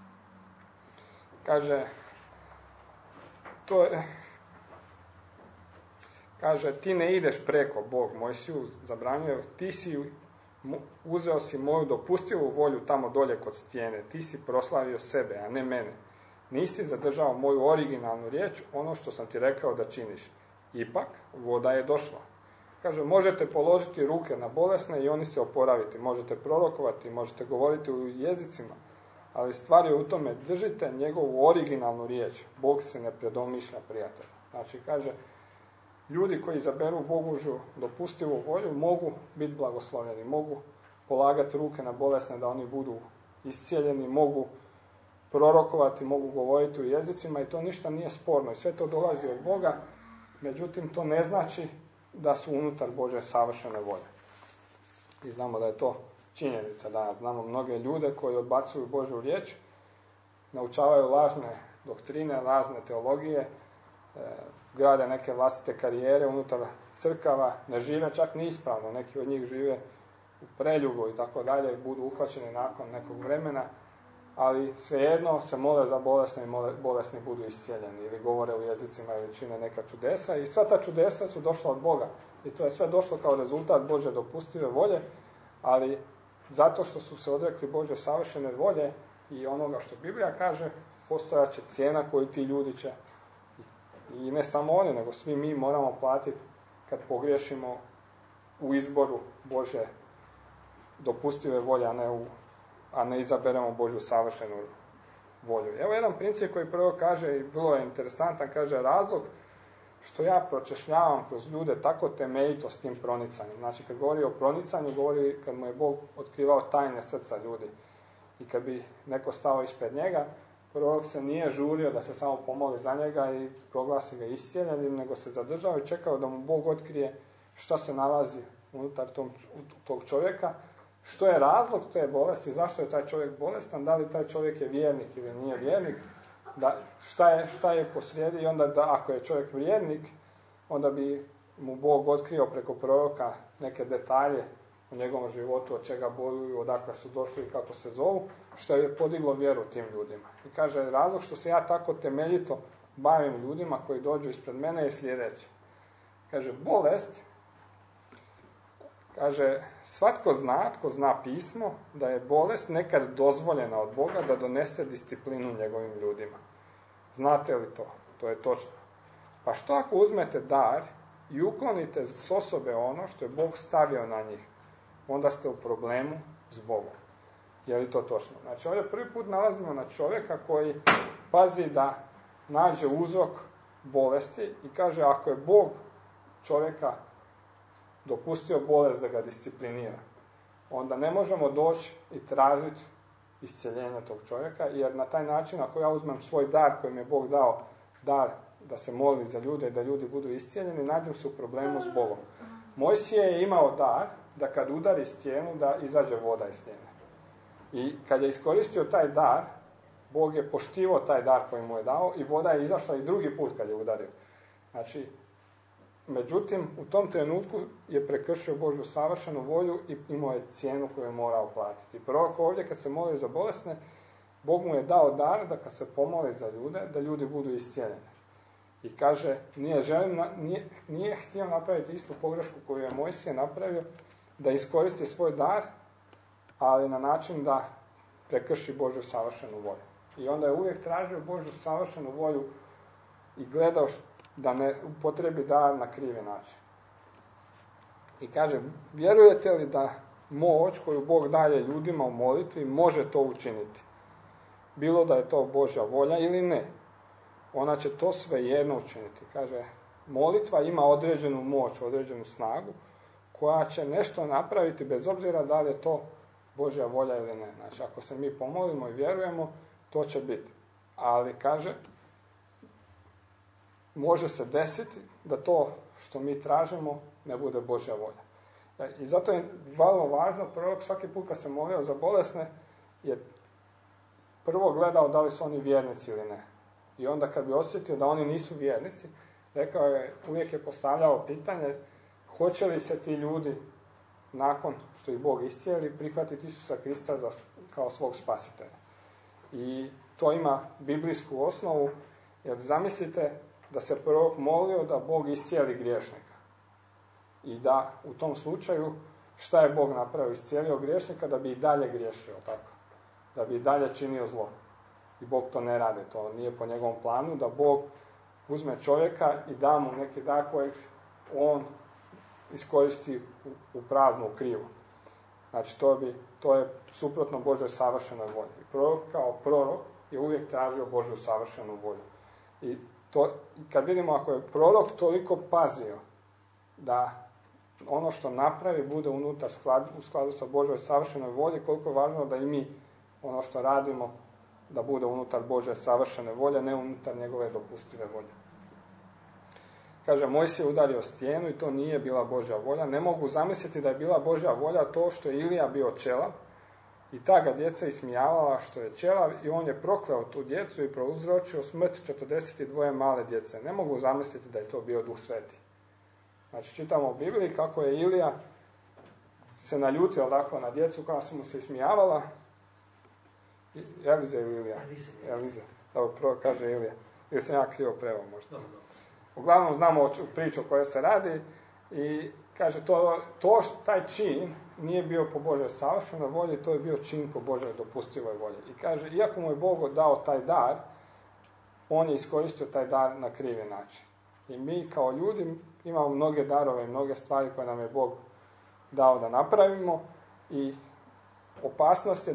Kaže, ti ne ideš preko, Bog Mojsiju zabranjuje, uzeo si moju dopustivu volju tamo dolje kod stijene, ti si proslavio sebe, a ne mene. Nisi zadržao moju originalnu riječ, ono što sam ti rekao da činiš. Ipak, voda je došla. Kaže, možete položiti ruke na bolesne i oni se oporaviti, možete prorokovati, možete govoriti u jezicima, ali stvar je u tome, držite njegovu originalnu riječ. Bog se ne predomišlja, prijatelj. Znači, kaže, ljudi koji izaberu Bogužu dopustivu volju mogu biti blagoslovljeni, mogu polagati ruke na bolesne da oni budu iscijeljeni, mogu prorokovati, mogu govoriti u jezicima i to ništa nije sporno. I sve to dolazi od Boga, međutim to ne znači da su unutar Božje savršene volje. I znamo da je to činjenica danas. Znamo mnoge ljude koji odbacuju Božju riječ, naučavaju lažne doktrine, lažne teologije, grade neke vlastite karijere unutar crkava, ne žive čak ni ispravno, neki od njih žive u preljubu i tako dalje i budu uhvaćeni nakon nekog vremena, ali svejedno se mole za bolesne i bolesni budu iscijeljeni ili govore u jezicima ili čine neka čudesa i sva ta čudesa su došla od Boga i to je sve došlo kao rezultat Božje dopustive volje, ali zato što su se odrekli Božje savršene volje i onoga što Biblija kaže, postojat će cijena koju ti ljudi će, i ne samo oni, nego svi mi moramo platiti kad pogriješimo u izboru Božje dopustive volje, a ne izaberemo Božju savršenu volju. Evo jedan princip koji prvo kaže, i vrlo je interesantan, kaže razlog što ja pročešljavam kroz ljude tako temeljito s tim pronicanjem. Znači, kad govori o pronicanju, govori kad mu je Bog otkrivao tajne srca ljudi. I kad bi neko stao ispred njega, prorok se nije žurio da se samo pomoli za njega i proglasi ga iscijeljenim, nego se zadržao i čekao da mu Bog otkrije što se nalazi unutar tog čovjeka, što je razlog te bolesti, zašto je taj čovjek bolestan, da li taj čovjek je vjernik ili nije vjernik, šta je posrijedi i onda da ako je čovjek vjernik, onda bi mu Bog otkrio preko proroka neke detalje u njegovom životu, od čega boluju, odakle su došli i kako se zovu, što je podiglo vjeru tim ljudima. I kaže, razlog što se ja tako temeljito bavim ljudima koji dođu ispred mene je sljedeće. Kaže, bolest, kaže, svatko zna, tko zna pismo, da je bolest nekad dozvoljena od Boga da donese disciplinu njegovim ljudima. Znate li to? To je točno. Pa što ako uzmete dar i uklonite s osobe ono što je Bog stavio na njih? Onda ste u problemu s Bogom. Je li to točno? Znači, ovdje prvi put nalazimo na čovjeka koji pazi da nađe uzrok bolesti i kaže, ako je Bog čovjeka dopustio bolest da ga disciplinira, onda ne možemo doći i tražiti isceljenje tog čovjeka, jer na taj način, ako ja uzmem svoj dar koji mi je Bog dao, dar da se moli za ljude i da ljudi budu iscijeljeni, nađem se u problemu s Bogom. Mojsije je imao dar da kad udari stijenu, da izađe voda iz stijene. I kad je iskoristio taj dar, Bog je poštivao taj dar koji mu je dao i voda je izašla i drugi put kad je udario. Znači, međutim, u tom trenutku je prekršio Božju savršenu volju i imao je cijenu koju je morao platiti. Prorok ovdje, kad se moli za bolesne, Bog mu je dao dar da kad se pomoli za ljude, da ljudi budu iscijeljeni. I kaže, nije htio napraviti istu pogrešku koju je Mojsije napravio, da iskoristi svoj dar, ali na način da prekrši Božju savršenu volju. I onda je uvijek tražio Božju savršenu volju i gledao da ne upotrebi dar na krivi način. I kaže, vjerujete li da moć koju Bog daje ljudima u molitvi može to učiniti? Bilo da je to Božja volja ili ne. Ona će to svejedno učiniti. Kaže, molitva ima određenu moć, određenu snagu, koja će nešto napraviti bez obzira da li je to Božja volja ili ne. Znači, ako se mi pomolimo i vjerujemo, to će biti. Ali, kaže, može se desiti da to što mi tražimo ne bude Božja volja. I zato je vrlo važno, prorok svaki put kad se molio za bolesne, je prvo gledao da li su oni vjernici ili ne. I onda kad bi osjetio da oni nisu vjernici, rekao je, uvijek je postavljao pitanje, hoće li se ti ljudi, nakon što ih Bog iscijeli, prihvatiti Isusa Krista kao svog spasitelja. I to ima biblijsku osnovu, jer zamislite da se prorok molio da Bog iscijeli griješnika. I da u tom slučaju, šta je Bog napravio? Iscijelio griješnika da bi i dalje griješio, tako? Da bi i dalje činio zlo. I Bog to ne radi, to nije po njegovom planu, da Bog uzme čovjeka i da mu neki dar kojeg on iskoristi u praznu, u krivu. Znači, to je suprotno Božoj savršenoj volji. I prorok kao prorok je uvijek tražio Božju savršenu volju. I kad vidimo, ako je prorok toliko pazio da ono što napravi bude unutar u skladu sa Božoj savršenoj volji, koliko je važno da i mi ono što radimo da bude unutar Božje savršene volje, ne unutar njegove dopustive volje. Kaže, Mojsije udario stijenu i to nije bila Božja volja. Ne mogu zamisliti da je bila Božja volja to što je Ilija bio ćelav i ta ga djeca ismijavala što je ćelav i on je prokleo tu djecu i prouzročio smrt 42 male djece. Ne mogu zamisliti da je to bio Duh Sveti. Znači, čitamo u Bibliji kako je Ilija se naljutio dakle, na djecu koja su mu se ismijavala. Elize ili Ilija? Elize. Dobro, prvo kaže Ilija. Ili sam ja krivo preveo možda. Uglavnom znamo priču o kojoj se radi i kaže taj čin nije bio po Božoj savršenoj volji, to je bio čin po Božoj dopustivoj volji. I kaže, iako mu je Bog dao taj dar, on je iskoristio taj dar na krivi način. I mi kao ljudi imamo mnoge darove i mnoge stvari koje nam je Bog dao da napravimo i opasnost je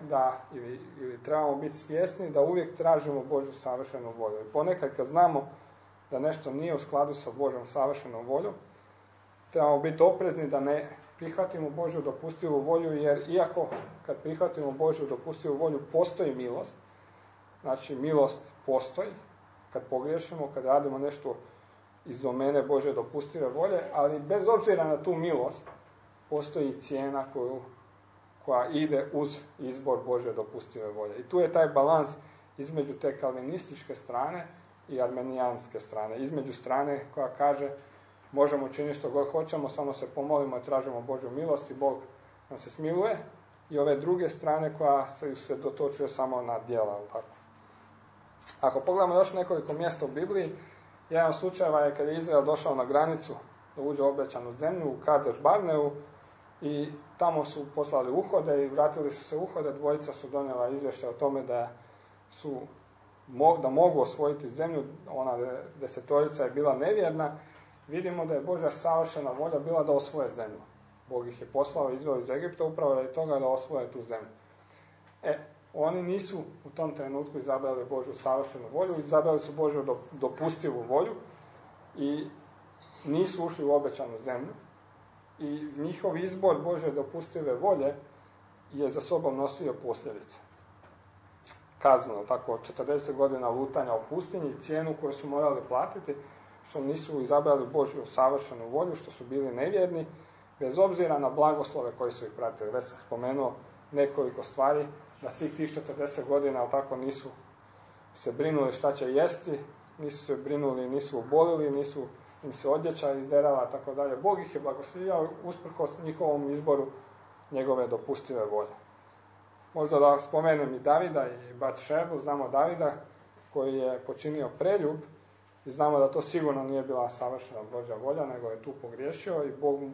ili trebamo biti svjesni da uvijek tražimo Božju savršenu volju. I ponekad kad znamo da nešto nije u skladu sa Božjom savršenom voljom, trebamo biti oprezni da ne prihvatimo Božju dopustivu volju, jer iako kad prihvatimo Božju dopustivu volju postoji milost, znači milost postoji kad pogriješimo, kad radimo nešto iz domene Božje dopustive volje, ali bez obzira na tu milost postoji cijena koja ide uz izbor Božje dopustive volje. I tu je taj balans između te kalvinističke strane i armenijanske strane. Između strane koja kaže možemo učiniti što god hoćemo, samo se pomolimo i tražimo Božju milost i Bog nam se smiluje. I ove druge strane koja se dotočuje samo na djela. Tako. Ako pogledamo još nekoliko mjesta u Bibliji, jedan slučajeva je kad je Izrael došao na granicu da uđe u obećanu zemlju, u Kadeš Barneu, i tamo su poslali uhode i vratili su se uhode, dvojica su donijela izvješće o tome da mogu osvojiti zemlju, ona 10 je bila nevjerna. Vidimo da je Božja savršena volja bila da osvoje zemlju. Bog ih je poslao i izveo iz Egipta upravo radi toga da osvoje tu zemlju. Oni nisu u tom trenutku izabrali Božju savršenu volju, izabrali su Božju dopustivu volju i nisu ušli u obećanu zemlju. I njihov izbor Božje dopustive volje je za sobom nosio posljedice. Kaznu, tako 40 godina lutanja u pustinji, cijenu koju su morali platiti, što nisu izabrali Božju savršenu volju, što su bili nevjerni, bez obzira na blagoslove koji su ih pratili. Već sam spomenuo nekoliko stvari, da svih tih 40 godina tako nisu se brinuli šta će jesti, nisu se brinuli, nisu obolili, nisu im se odjeća izderala, tako dalje. Bog ih je blagoslovljao usprkos njihovom izboru njegove dopustive volje. Možda da spomenem i Davida i Batšebu, znamo Davida koji je počinio preljub i znamo da to sigurno nije bila savršena Božja volja, nego je tu pogriješio i Bog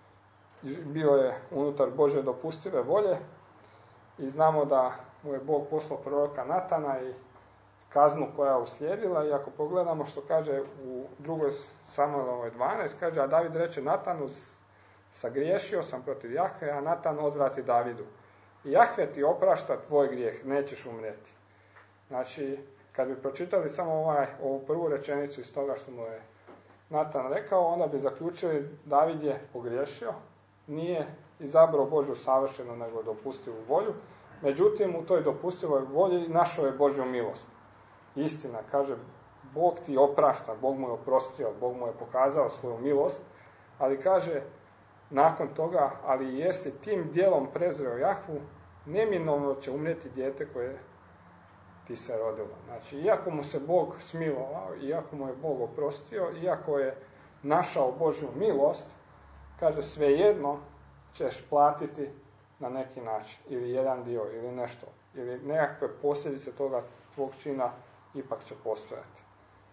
bio je unutar Božje dopustive volje i znamo da mu je Bog poslao proroka Natana i kaznu koja je uslijedila. I ako pogledamo što kaže u 2. Samuelovoj 12, kaže, a David reče Natanu, sagriješio sam protiv Jahve, a Natan odvrati Davidu. I Jahve ti oprašta tvoj grijeh, nećeš umrijeti. Znači, kad bi pročitali samo ovu prvu rečenicu iz toga što mu je Natan rekao, onda bi zaključili David je pogriješio, nije izabrao Božju savršenu nego dopustivu volju, međutim u toj dopustivoj volji našao je Božju milost. Istina, kaže, Bog ti oprašta, Bog mu je oprostio, Bog mu je pokazao svoju milost, ali kaže, nakon toga, ali jesi tim dijelom prezreo Jahvu, neminovno će umrijeti dijete koje ti se rodilo. Znači, iako mu se Bog smilovao, iako mu je Bog oprostio, iako je našao Božju milost, kaže, svejedno ćeš platiti na neki način, ili jedan dio, ili nešto, ili nekakve posljedice toga tvog čina ipak će postojati.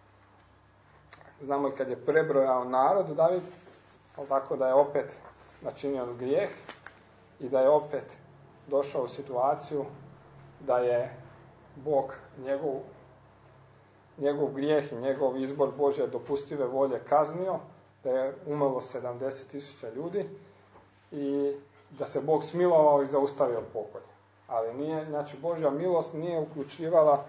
Znamo i kad je prebrojao narod David, tako da je opet načinio grijeh i da je opet došao u situaciju da je Bog njegov grijeh i njegov izbor Božje dopustive volje kaznio, da je umrlo 70,000 ljudi i da se Bog smilovao i zaustavio pokolj. Ali nije, znači Božja milost nije uključivala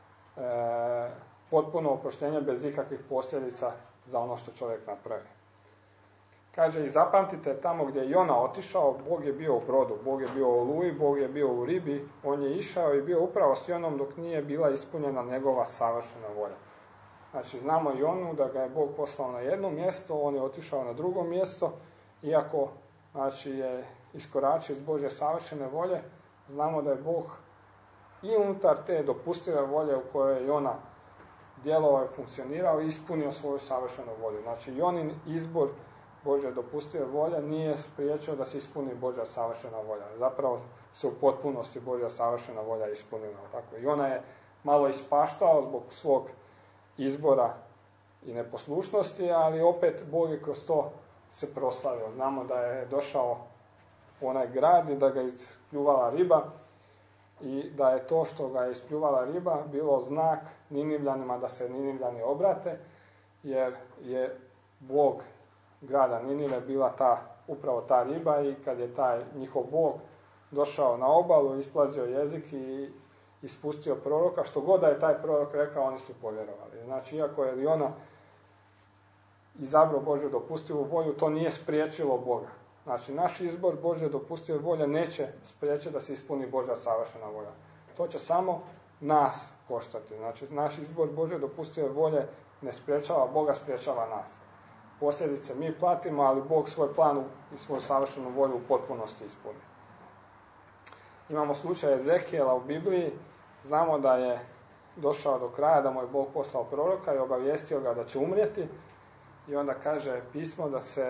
potpuno oproštenje bez ikakvih posljedica za ono što čovjek napravi. Kaže, i zapamtite, tamo gdje je Jona otišao, Bog je bio u brodu, Bog je bio u oluji, Bog je bio u ribi, on je išao i bio upravo s Jonom dok nije bila ispunjena njegova savršena volja. Znači, znamo Jonu da ga je Bog poslao na jedno mjesto, on je otišao na drugo mjesto, iako znači, je iskoračio iz Božje savršene volje, znamo da je Bog i unutar te dopustive volje u kojoj je Jona djelovao i funkcionirao, ispunio svoju savršenu volju. Znači, Jonin izbor Božje dopustive volje nije spriječio da se ispuni Božja savršena volja. Zapravo se u potpunosti Božja savršena volja ispunila. Tako. I ona je malo ispaštao zbog svog izbora i neposlušnosti, ali opet Bog je kroz to se proslavio. Znamo da je došao u onaj grad i da ga ispljuvala riba i da je to što ga je ispljuvala riba bilo znak Ninivljanima da se Ninivljani obrate, jer je Bog grada Ninive bila upravo ta riba i kad je taj njihov Bog došao na obalu, isplazio jezik i ispustio proroka, što god da je taj prorok rekao, oni su povjerovali. Znači, iako je Jona izabrao Božju dopustivu volju, to nije spriječilo Boga. Znači, naš izbor Božje dopustive volje neće spriječiti da se ispuni Božja savršena volja. To će samo nas koštati. Znači, naš izbor Božje dopustive volje ne spriječava Boga, spriječava nas. Posljedice mi platimo, ali Bog svoj plan i svoju savršenu volju u potpunosti ispuni. Imamo slučaj Ezekijela u Bibliji. Znamo da je došao do kraja, da mu je Bog poslao proroka i obavijestio ga da će umrijeti. I onda kaže pismo da se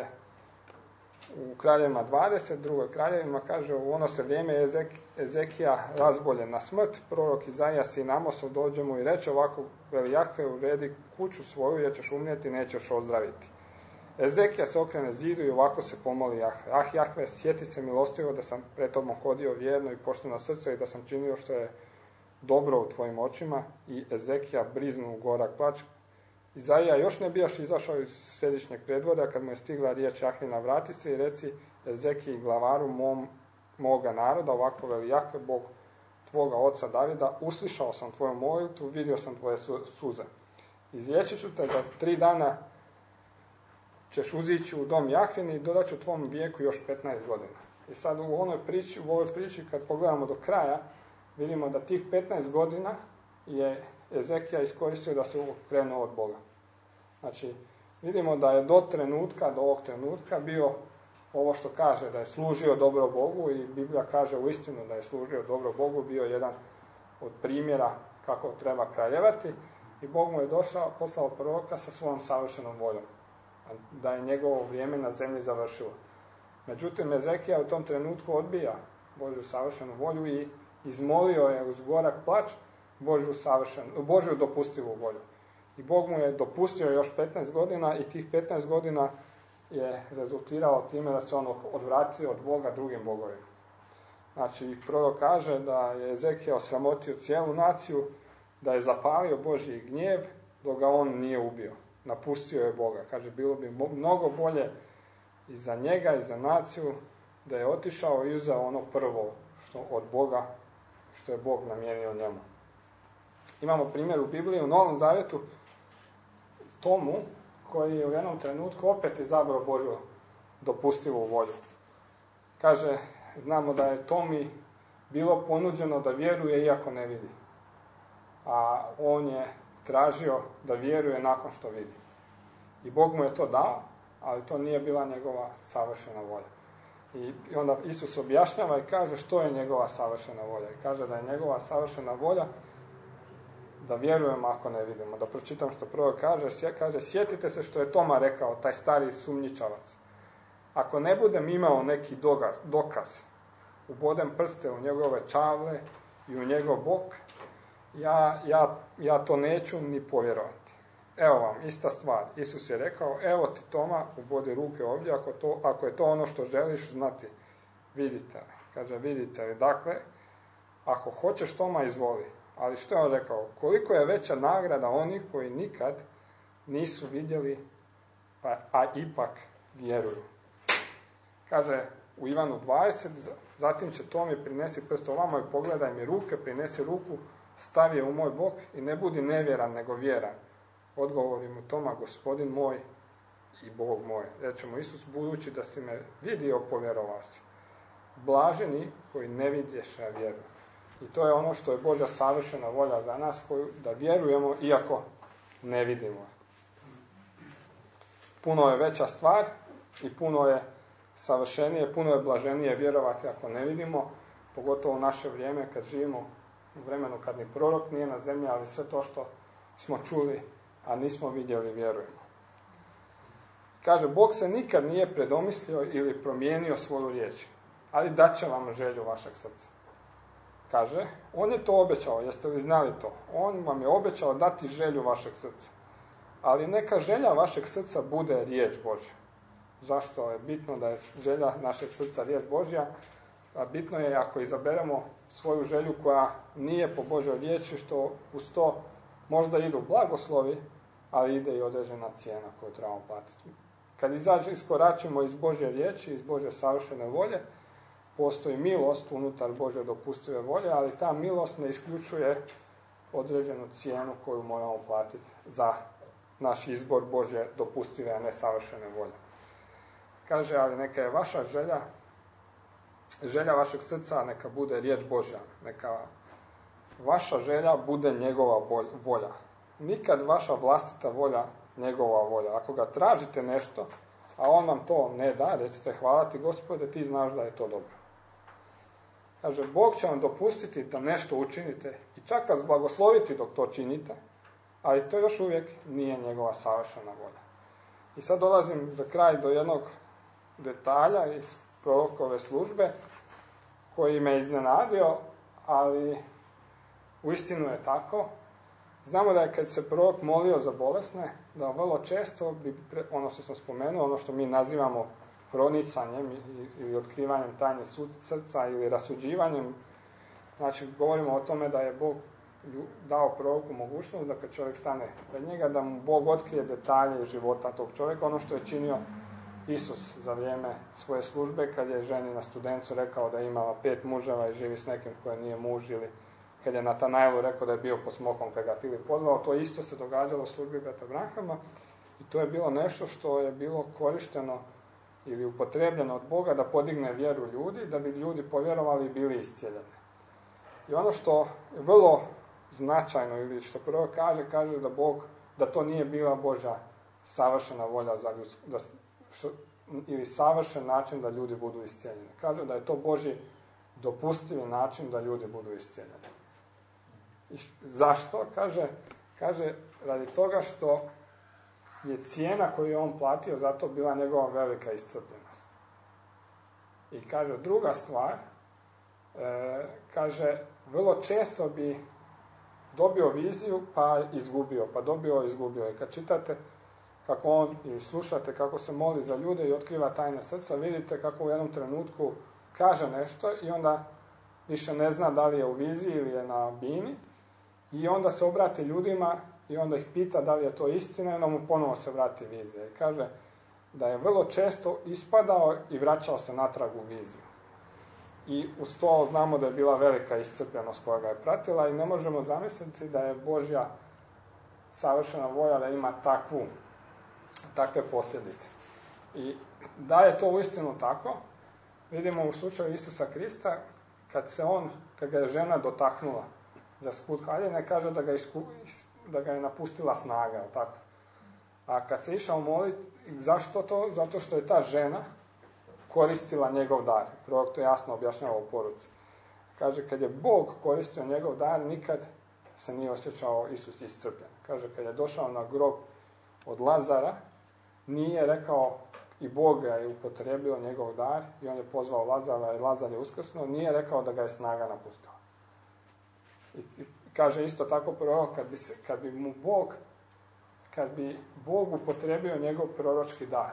u Kraljevima 20, drugoj Kraljevima kaže u ono se vrijeme Ezekija razboljen na smrt, prorok Izaija sin Amosov dođe mu i reče ovako, veli Jahve, uredi kuću svoju jer ćeš umrijeti, nećeš ozdraviti. Ezekija se okrene zidu i ovako se pomoli Jahve. Ah Jahve, sjeti se milostivo da sam pred tobom hodio vjerno i pošteno srce i da sam činio što je dobro u tvojim očima. I Ezekija briznu u gorak plač. Izaija još ne bijaš izašao iz središnjeg predvorja kad mu je stigla riječ Jahvina, vrati se i reci Ezekiji glavaru moga naroda, ovako veli Jahve, Bog tvoga oca Davida, uslišao sam tvoju molitvu, vidio sam tvoje suze. Izliječit ću te da 3 dana ćeš uzići u dom Jahvini i dodat ću tvom vijeku još 15 godina. I sad u ovoj priči kad pogledamo do kraja, vidimo da tih 15 godina je Ezekija iskoristio da se okrenuo od Boga. Znači, vidimo da je do ovog trenutka bio ovo što kaže, da je služio dobro Bogu i Biblija kaže u istinu da je služio dobro Bogu, bio jedan od primjera kako treba kraljevati i Bog mu je poslao proroka sa svojom savršenom voljom, da je njegovo vrijeme na zemlji završilo. Međutim, Ezekija u tom trenutku odbija Božju savršenu volju i izmolio je uz gorak plač Božju dopustivu volju. I Bog mu je dopustio još 15 godina i tih 15 godina je rezultiralo time da se on odvratio od Boga drugim bogovima. Znači, prorok kaže da je Ezekija osramotio cijelu naciju, da je zapalio Božji gnjev dok ga on nije ubio. Napustio je Boga. Kaže, bilo bi mnogo bolje i za njega i za naciju da je otišao i uzeo ono prvo što od Boga, što je Bog namijenio njemu. Imamo primjer u Bibliji, u Novom Zavjetu, Tomu, koji je u jednom trenutku opet izabrao Božju dopustivu volju. Kaže, znamo da je Tomi bilo ponuđeno da vjeruje iako ne vidi. A on je tražio da vjeruje nakon što vidi. I Bog mu je to dao, ali to nije bila njegova savršena volja. I onda Isus objašnjava i kaže što je njegova savršena volja. I kaže da je njegova savršena volja da vjerujemo ako ne vidimo. Da pročitam što prvo kaže, sjetite se što je Toma rekao, taj stari sumnjičavac. Ako ne budem imao neki dokaz, ubodem prste u njegove čavle i u njegov bok, ja to neću ni povjerovati. Evo vam, ista stvar. Isus je rekao, evo ti Toma, ubodi ruke ovdje, ako je to ono što želiš znati, vidite. Kaže, vidite. Dakle, ako hoćeš Toma, izvoli. Ali što je on rekao? Koliko je veća nagrada onih koji nikad nisu vidjeli, a ipak vjeruju. Kaže u Ivanu 20, zatim će Tomi prinesi prst ovamo i pogledaj mi ruke, prinesi ruku, stavi je u moj bok i ne budi nevjeran nego vjeran. Odgovori mu Toma, Gospodin moj i Bog moj. Reče mu Isus, budući da si me vidio, povjerovao si. Blaženi koji ne vidješe, a vjeruju. I to je ono što je Božja savršena volja za nas, da vjerujemo iako ne vidimo. Puno je veća stvar i puno je savršenije, puno je blaženije vjerovati ako ne vidimo, pogotovo u naše vrijeme kad živimo u vremenu kad ni prorok nije na zemlji, ali sve to što smo čuli, a nismo vidjeli, vjerujemo. Kaže, Bog se nikad nije predomislio ili promijenio svoju riječ, ali dat će vam želju vašeg srca. Kaže, on je to obećao, jeste li znali to? On vam je obećao dati želju vašeg srca. Ali neka želja vašeg srca bude riječ Božja. Zašto je bitno da je želja našeg srca riječ Božja? A bitno je ako izaberemo svoju želju koja nije po Božjoj riječi, što uz to možda idu blagoslovi, ali ide i određena cijena koju trebamo platiti. Kad iskoračimo iz Božje riječi, iz Božje savršene volje, postoji milost unutar Božje dopustive volje, ali ta milost ne isključuje određenu cijenu koju moramo platiti za naš izbor Božje dopustive, a ne savršene volje. Kaže, ali neka je vaša želja vašeg srca, neka bude riječ Božja. Neka vaša želja bude njegova volja. Nikad vaša vlastita volja njegova volja. Ako ga tražite nešto, a on vam to ne da, recite, hvala ti Gospode, ti znaš da je to dobro. Kaže, Bog će vam dopustiti da nešto učinite i čak vas blagosloviti dok to činite, ali to još uvijek nije njegova savršena volja. I sad dolazim za kraj do jednog detalja iz prorokove službe koji me iznenadio, ali uistinu je tako. Znamo da je kad se prorok molio za bolesne, da vrlo često bi, ono što sam spomenuo, ono što mi nazivamo pronicanjem ili otkrivanjem tajne srca ili rasuđivanjem, znači govorimo o tome da je Bog dao proroku mogućnost da kad čovjek stane pred njega, da mu Bog otkrije detalje života tog čovjeka, ono što je činio Isus za vrijeme svoje službe, kad je ženi na Studencu rekao da je imala 5 muževa i živi s nekim koji nije muž, ili kad je Natanailu rekao da je bio pod smokom kad ga Filip pozvao, to isto se događalo u službi brata Branhama i to je bilo nešto što je bilo korišteno ili upotrebljeno od Boga da podigne vjeru ljudi, da bi ljudi povjerovali i bili iscijeljeni. I ono što je vrlo značajno, ili što prvo kaže da to nije bila Božja savršena volja za ili savršen način da ljudi budu iscijeljeni. Kaže da je to Božji dopustivi način da ljudi budu iscijeljeni. I zašto? Kaže radi toga što je cijena koju je on platio zato bila njegova velika iscrpljenost. I kaže druga stvar, kaže vrlo često bi dobio viziju pa izgubio, pa dobio izgubio. I kad čitate kako on i slušate kako se moli za ljude i otkriva tajne srca, vidite kako u jednom trenutku kaže nešto i onda više ne zna da li je u viziji ili je na bini i onda se obrati ljudima i onda ih pita da li je to istina i onda mu ponovo se vrati vizija. I kaže da je vrlo često ispadao i vraćao se natrag u viziju. I uz to znamo da je bila velika iscrpljenost koja ga je pratila i ne možemo zamisliti da je Božja savršena volja da ima takve posljedice. I da je to uistinu tako, vidimo u slučaju Isusa Krista, kad ga je žena dotaknula za skut haljine, kaže da ga je napustila snaga, tako. A kad se išao moliti, zašto to? Zato što je ta žena koristila njegov dar. Prorok to jasno objašnjava u poruci. Kaže, kad je Bog koristio njegov dar, nikad se nije osjećao Isus iscrpljen. Kaže, kad je došao na grob od Lazara, nije rekao, i Bog ga je upotrijebio njegov dar, i on je pozvao Lazara i Lazar je uskrsnuo, nije rekao da ga je snaga napustila. I kaže isto tako prorok, kad bi Bog upotrijebio njegov proročki dar,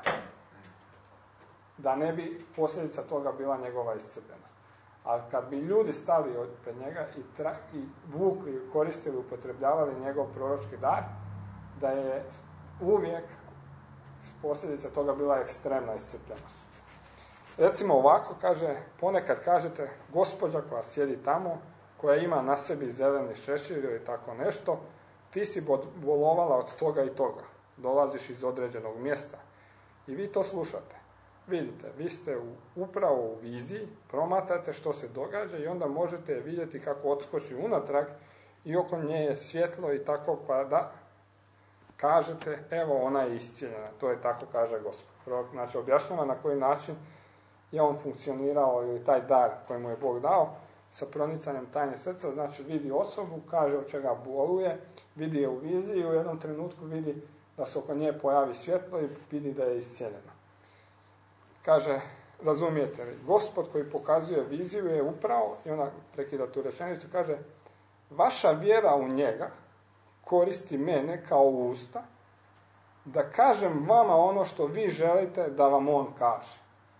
da ne bi posljedica toga bila njegova iscrpljenost. Ali kad bi ljudi stali pred njega i vukli, koristili, upotrebljavali njegov proročki dar, da je uvijek posljedica toga bila ekstremna iscrpljenost. Recimo ovako, kaže, ponekad kažete, gospođa koja sjedi tamo, koja ima na sebi zeleni šešir ili tako nešto, ti si bolovala od toga i toga. Dolaziš iz određenog mjesta. I vi to slušate. Vidite, vi ste upravo u viziji, promatrate što se događa i onda možete vidjeti kako odskoči unatrag i oko nje je svjetlo i tako, pa da kažete, evo ona je iscijeljena. To je tako kaže Gospod. Znači objašnjava na koji način je on funkcionirao ili taj dar koji mu je Bog dao sa pronicanjem tajne srca. Znači vidi osobu, kaže od čega boluje, vidi je u viziji i u jednom trenutku vidi da se oko nje pojavi svjetlo i vidi da je iscijeljena. Kaže, razumijete li, Gospod koji pokazuje viziju je upravo, i ona prekida tu rečenicu, kaže, vaša vjera u njega koristi mene kao usta da kažem vama ono što vi želite da vam on kaže.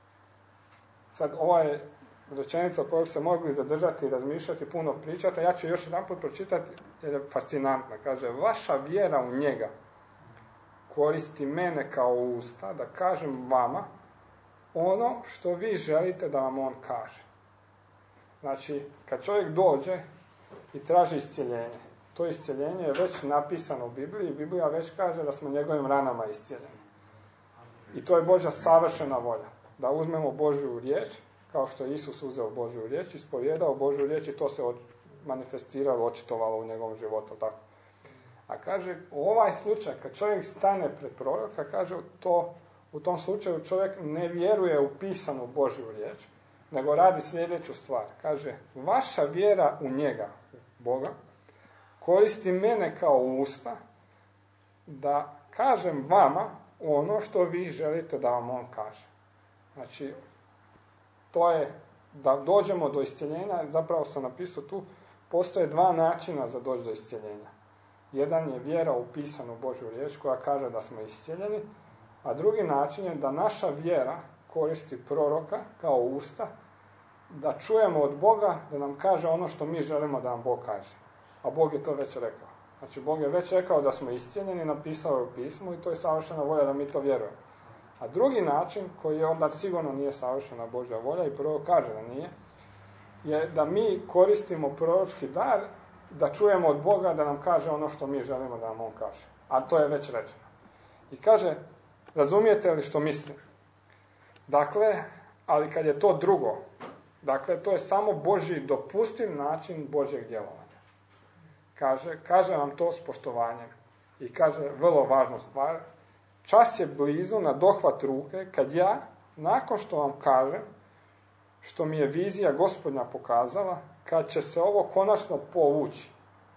Sad, ova je rečenica o kojoj se mogli zadržati i razmišljati, puno pričati, a ja ću još jedan put pročitati jer je fascinantna. Kaže, vaša vjera u njega koristi mene kao usta da kažem vama ono što vi želite da vam on kaže. Znači, kad čovjek dođe i traži iscjeljenje, to iscjeljenje je već napisano u Bibliji i Biblija već kaže da smo njegovim ranama iscjeljeni. I to je Božja savršena volja. Da uzmemo Božju riječ, kao što je Isus uzeo Božju riječ, ispovjedao Božju riječ i to se manifestiralo, očitovalo u njegovom životu. Tako. A kaže, ovaj slučaj, kad čovjek stane pred proroka, kaže u tom slučaju čovjek ne vjeruje u pisanu Božju riječ, nego radi sljedeću stvar. Kaže, vaša vjera u njega, Boga, koristi mene kao usta da kažem vama ono što vi želite da vam on kaže. Znači, to je da dođemo do iscjeljenja, zapravo sam napisao tu, postoje dva načina za doći do iscjeljenja. Jedan je vjera u pisanu Božju riječ koja kaže da smo iscjeljeni, a drugi način je da naša vjera koristi proroka kao usta, da čujemo od Boga da nam kaže ono što mi želimo da nam Bog kaže. A Bog je to već rekao. Znači, Bog je već rekao da smo iscijeljeni, napisao je u pismu i to je savršena volja da mi to vjerujemo. A drugi način, koji je onda sigurno nije savršena Božja volja i prorok kaže da nije, je da mi koristimo proročki dar da čujemo od Boga da nam kaže ono što mi želimo da nam on kaže. A to je već rečeno. I kaže, razumijete li što mislim? Dakle, ali kad je to drugo, dakle, to je samo Božji dopustiv način Božjeg djelovanja. Kaže vam to s poštovanjem. I kaže, vrlo važnu stvar, čas je blizu na dohvat ruke kad ja, nakon što vam kažem, što mi je vizija Gospodnja pokazala, kad će se ovo konačno povući,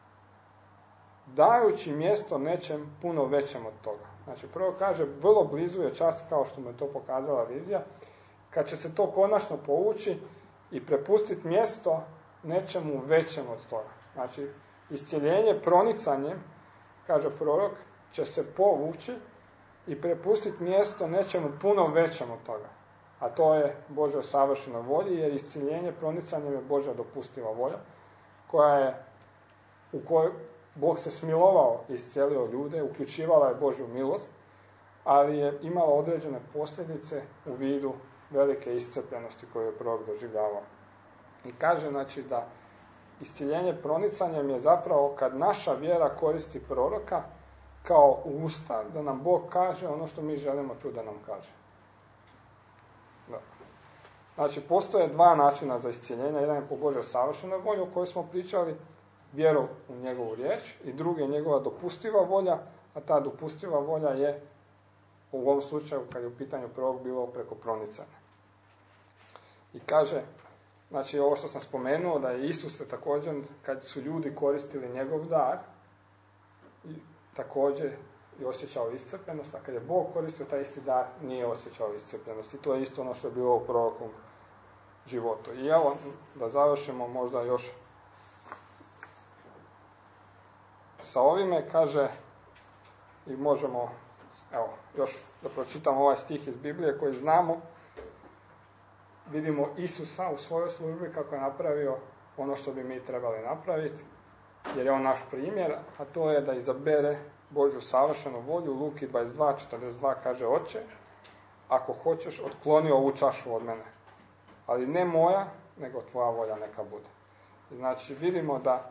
dajući mjesto nečem puno većem od toga. Znači, prvo kaže, vrlo blizu je čas, kao što mu je to pokazala vizija, kad će se to konačno povući i prepustiti mjesto nečemu većem od toga. Znači, iscjeljenje pronicanjem, kaže prorok, će se povući i prepustiti mjesto nečemu puno većem od toga. A to je Božja savršena volja, jer iscjeljenje pronicanjem je Božja dopustiva volja, u kojoj Bog se smilovao i iscijelio ljude, uključivala je Božju milost, ali je imala određene posljedice u vidu velike iscrpljenosti koju je prorok doživljavao. I kaže, znači, da iscjeljenje pronicanjem je zapravo kad naša vjera koristi proroka kao usta, da nam Bog kaže ono što mi želimo čuti da nam kaže. Da. Znači, postoje dva načina za iscjeljenje. Jedan je po Božoj savršenoj volji o kojoj smo pričali, vjeru u njegovu riječ, i drugi je njegova dopustiva volja, a ta dopustiva volja je u ovom slučaju, kad je u pitanju prorok, bilo preko pronicanja. I kaže, znači ovo što sam spomenuo, da je Isus također, kad su ljudi koristili njegov dar, također je osjećao iscrpljenost, a kad je Bog koristio taj isti dar, nije osjećao iscrpljenost. I to je isto ono što je bilo u prorokovom životu. I evo, da završimo možda još sa ovime, kaže, i možemo, evo, još da pročitamo ovaj stih iz Biblije koji znamo. Vidimo Isusa u svojoj službi kako je napravio ono što bi mi trebali napraviti, jer je on naš primjer, a to je da izabere Božju savršenu volju. U Luki 22:42 kaže, Oče, ako hoćeš, otkloni ovu čašu od mene, ali ne moja, nego tvoja volja neka bude. I znači vidimo da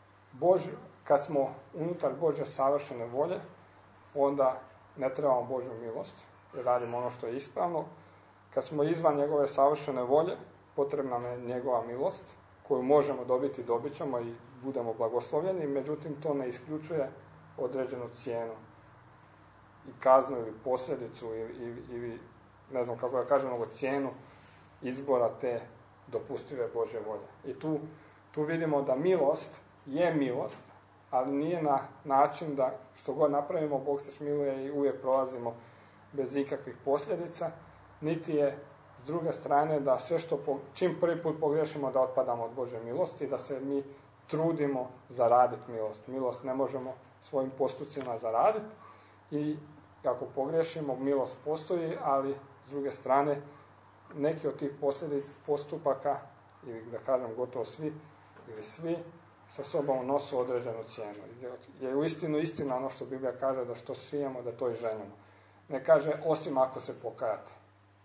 kad smo unutar Božje savršene volje, onda ne trebamo Božju milost, jer radimo ono što je ispravno. Kad smo izvan njegove savršene volje, potrebna nam je njegova milost, koju možemo dobiti, dobit ćemo i budemo blagoslovljeni, međutim to ne isključuje određenu cijenu i kaznu ili posljedicu ili ne znam kako da kažem, nego cijenu izbora te dopustive Božje volje. I tu vidimo da milost je milost, ali nije na način da što god napravimo, Bog se smiluje i uvijek prolazimo bez ikakvih posljedica, niti je s druge strane da sve što čim prvi put pogriješimo da otpadamo od Božje milosti, da se mi trudimo zaraditi milost. Milost ne možemo svojim postupcima zaraditi i ako pogriješimo, milost postoji, ali s druge strane neki od tih postupaka, ili da kažem gotovo svi ili svi, sa sobom nosu određenu cijenu. Je u istinu istina ono što Biblija kaže, da što sijemo, da to i ženimo. Ne kaže osim ako se pokajate.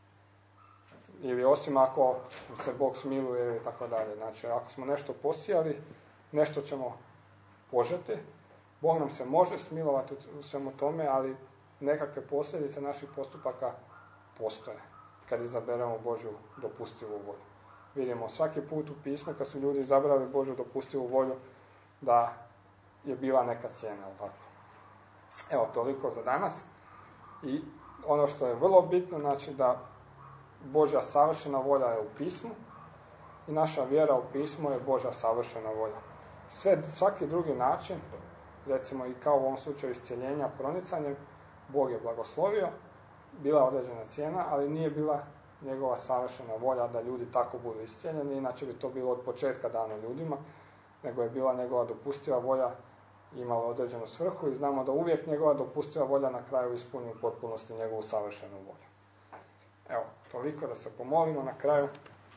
Ili osim ako se Bog smiluje ili tako dalje. Znači, ako smo nešto posijali, nešto ćemo požeti. Bog nam se može smilovati u svemu tome, ali nekakve posljedice naših postupaka postoje kad izaberemo Božju dopustivu volju. Vidimo svaki put u pismu kad su ljudi izabrali Božju dopustivu volju da je bila neka cijena. Tako. Evo, toliko za danas. I ono što je vrlo bitno, znači da Božja savršena volja je u pismu i naša vjera u pismu je Božja savršena volja. Svaki drugi način, recimo i kao u ovom slučaju iscjeljenja pronicanjem, Bog je blagoslovio, bila određena cijena, ali nije bila njegova savršena volja da ljudi tako budu iscijeljeni, inače bi to bilo od početka dano ljudima, nego je bila njegova dopustiva volja, imala određenu svrhu i znamo da uvijek njegova dopustiva volja na kraju ispuni u potpunosti njegovu savršenu volju. Evo, toliko da se pomolimo na kraju.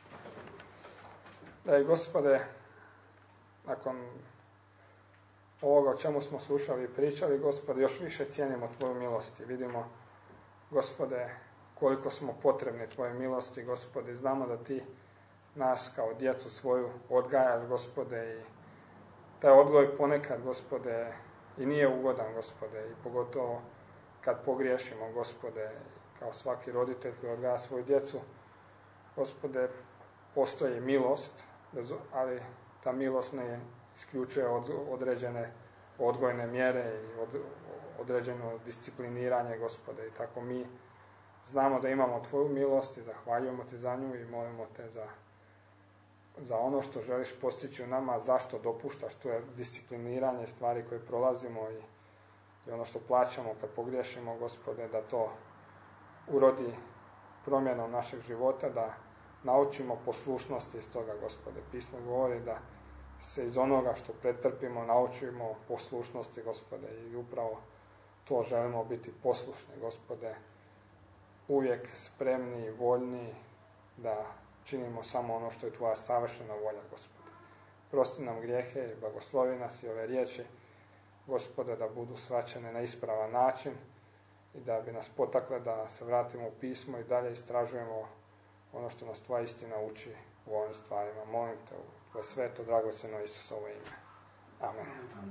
Da je, Gospode, nakon ovoga o čemu smo slušali i pričali, Gospode, još više cijenimo Tvoju milost i vidimo, Gospode, koliko smo potrebni Tvoje milosti, Gospode, znamo da Ti nas kao djecu svoju odgajaš, Gospode, i taj odgoj ponekad, Gospode, i nije ugodan, Gospode, i pogotovo kad pogriješimo, Gospode, kao svaki roditelj koji odgaja svoju djecu, Gospode, postoji milost, ali ta milost ne isključuje određene odgojne mjere i određeno discipliniranje, Gospode, i tako mi znamo da imamo Tvoju milost i zahvaljujemo Ti za nju i molimo Te za ono što želiš postići u nama, zašto dopuštaš, to je discipliniranje stvari koje prolazimo i ono što plaćamo kad pogriješimo, Gospode, da to urodi promjenom našeg života, da naučimo poslušnosti iz toga, Gospode. Pismo govori da se iz onoga što pretrpimo naučimo poslušnosti, Gospode, i upravo to želimo biti poslušni, Gospode, uvijek spremni i voljni da činimo samo ono što je Tvoja savršena volja, Gospode. Prosti nam grijehe i blagoslovi nas i ove riječi, Gospode, da budu shvaćene na ispravan način i da bi nas potakle da se vratimo u pismo i dalje istražujemo ono što nas Tvoja istina uči u ovim stvarima. Molim Te u Tvoje sveto, dragocjeno Isusovo ime. Amen.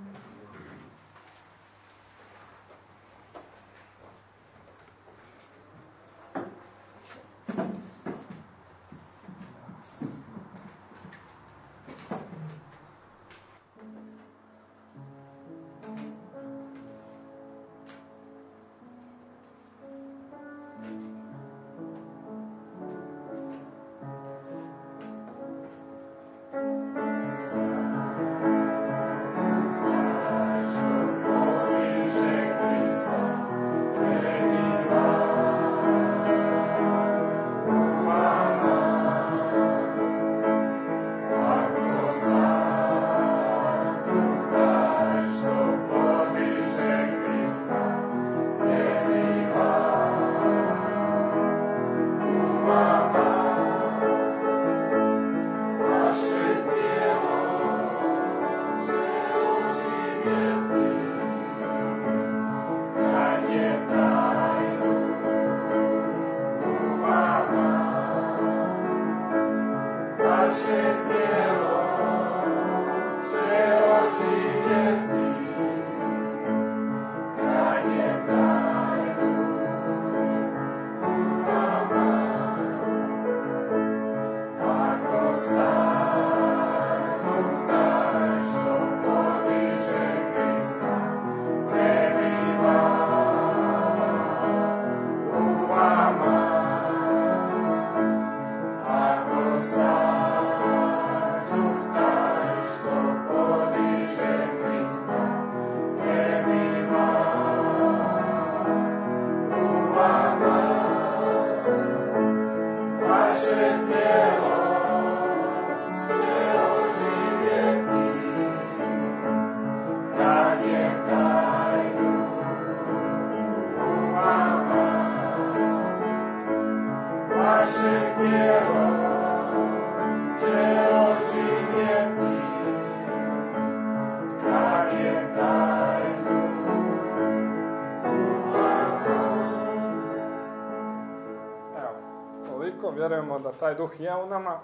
Vjerujemo da taj duh je u nama.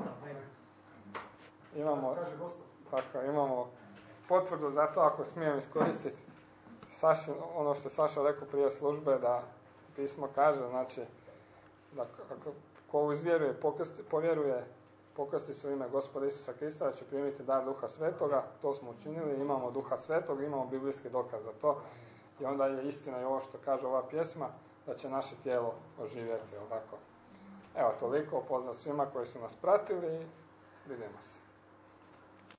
Imamo potvrdu za to, ako smijem iskoristiti ono što je Saša rekao prije službe, da pismo kaže, znači, da ako ko uzvjeruje, povjeruje, pokrsti se u ime Gospoda Isusa Krista, da će primiti dar Duha Svetoga. To smo učinili, imamo Duha Svetog, imamo biblijski dokaz za to. I onda je istina i ovo što kaže ova pjesma, da će naše tijelo oživjeti, ovako. Evo, toliko, pozdrav svima koji su nas pratili i vidimo se.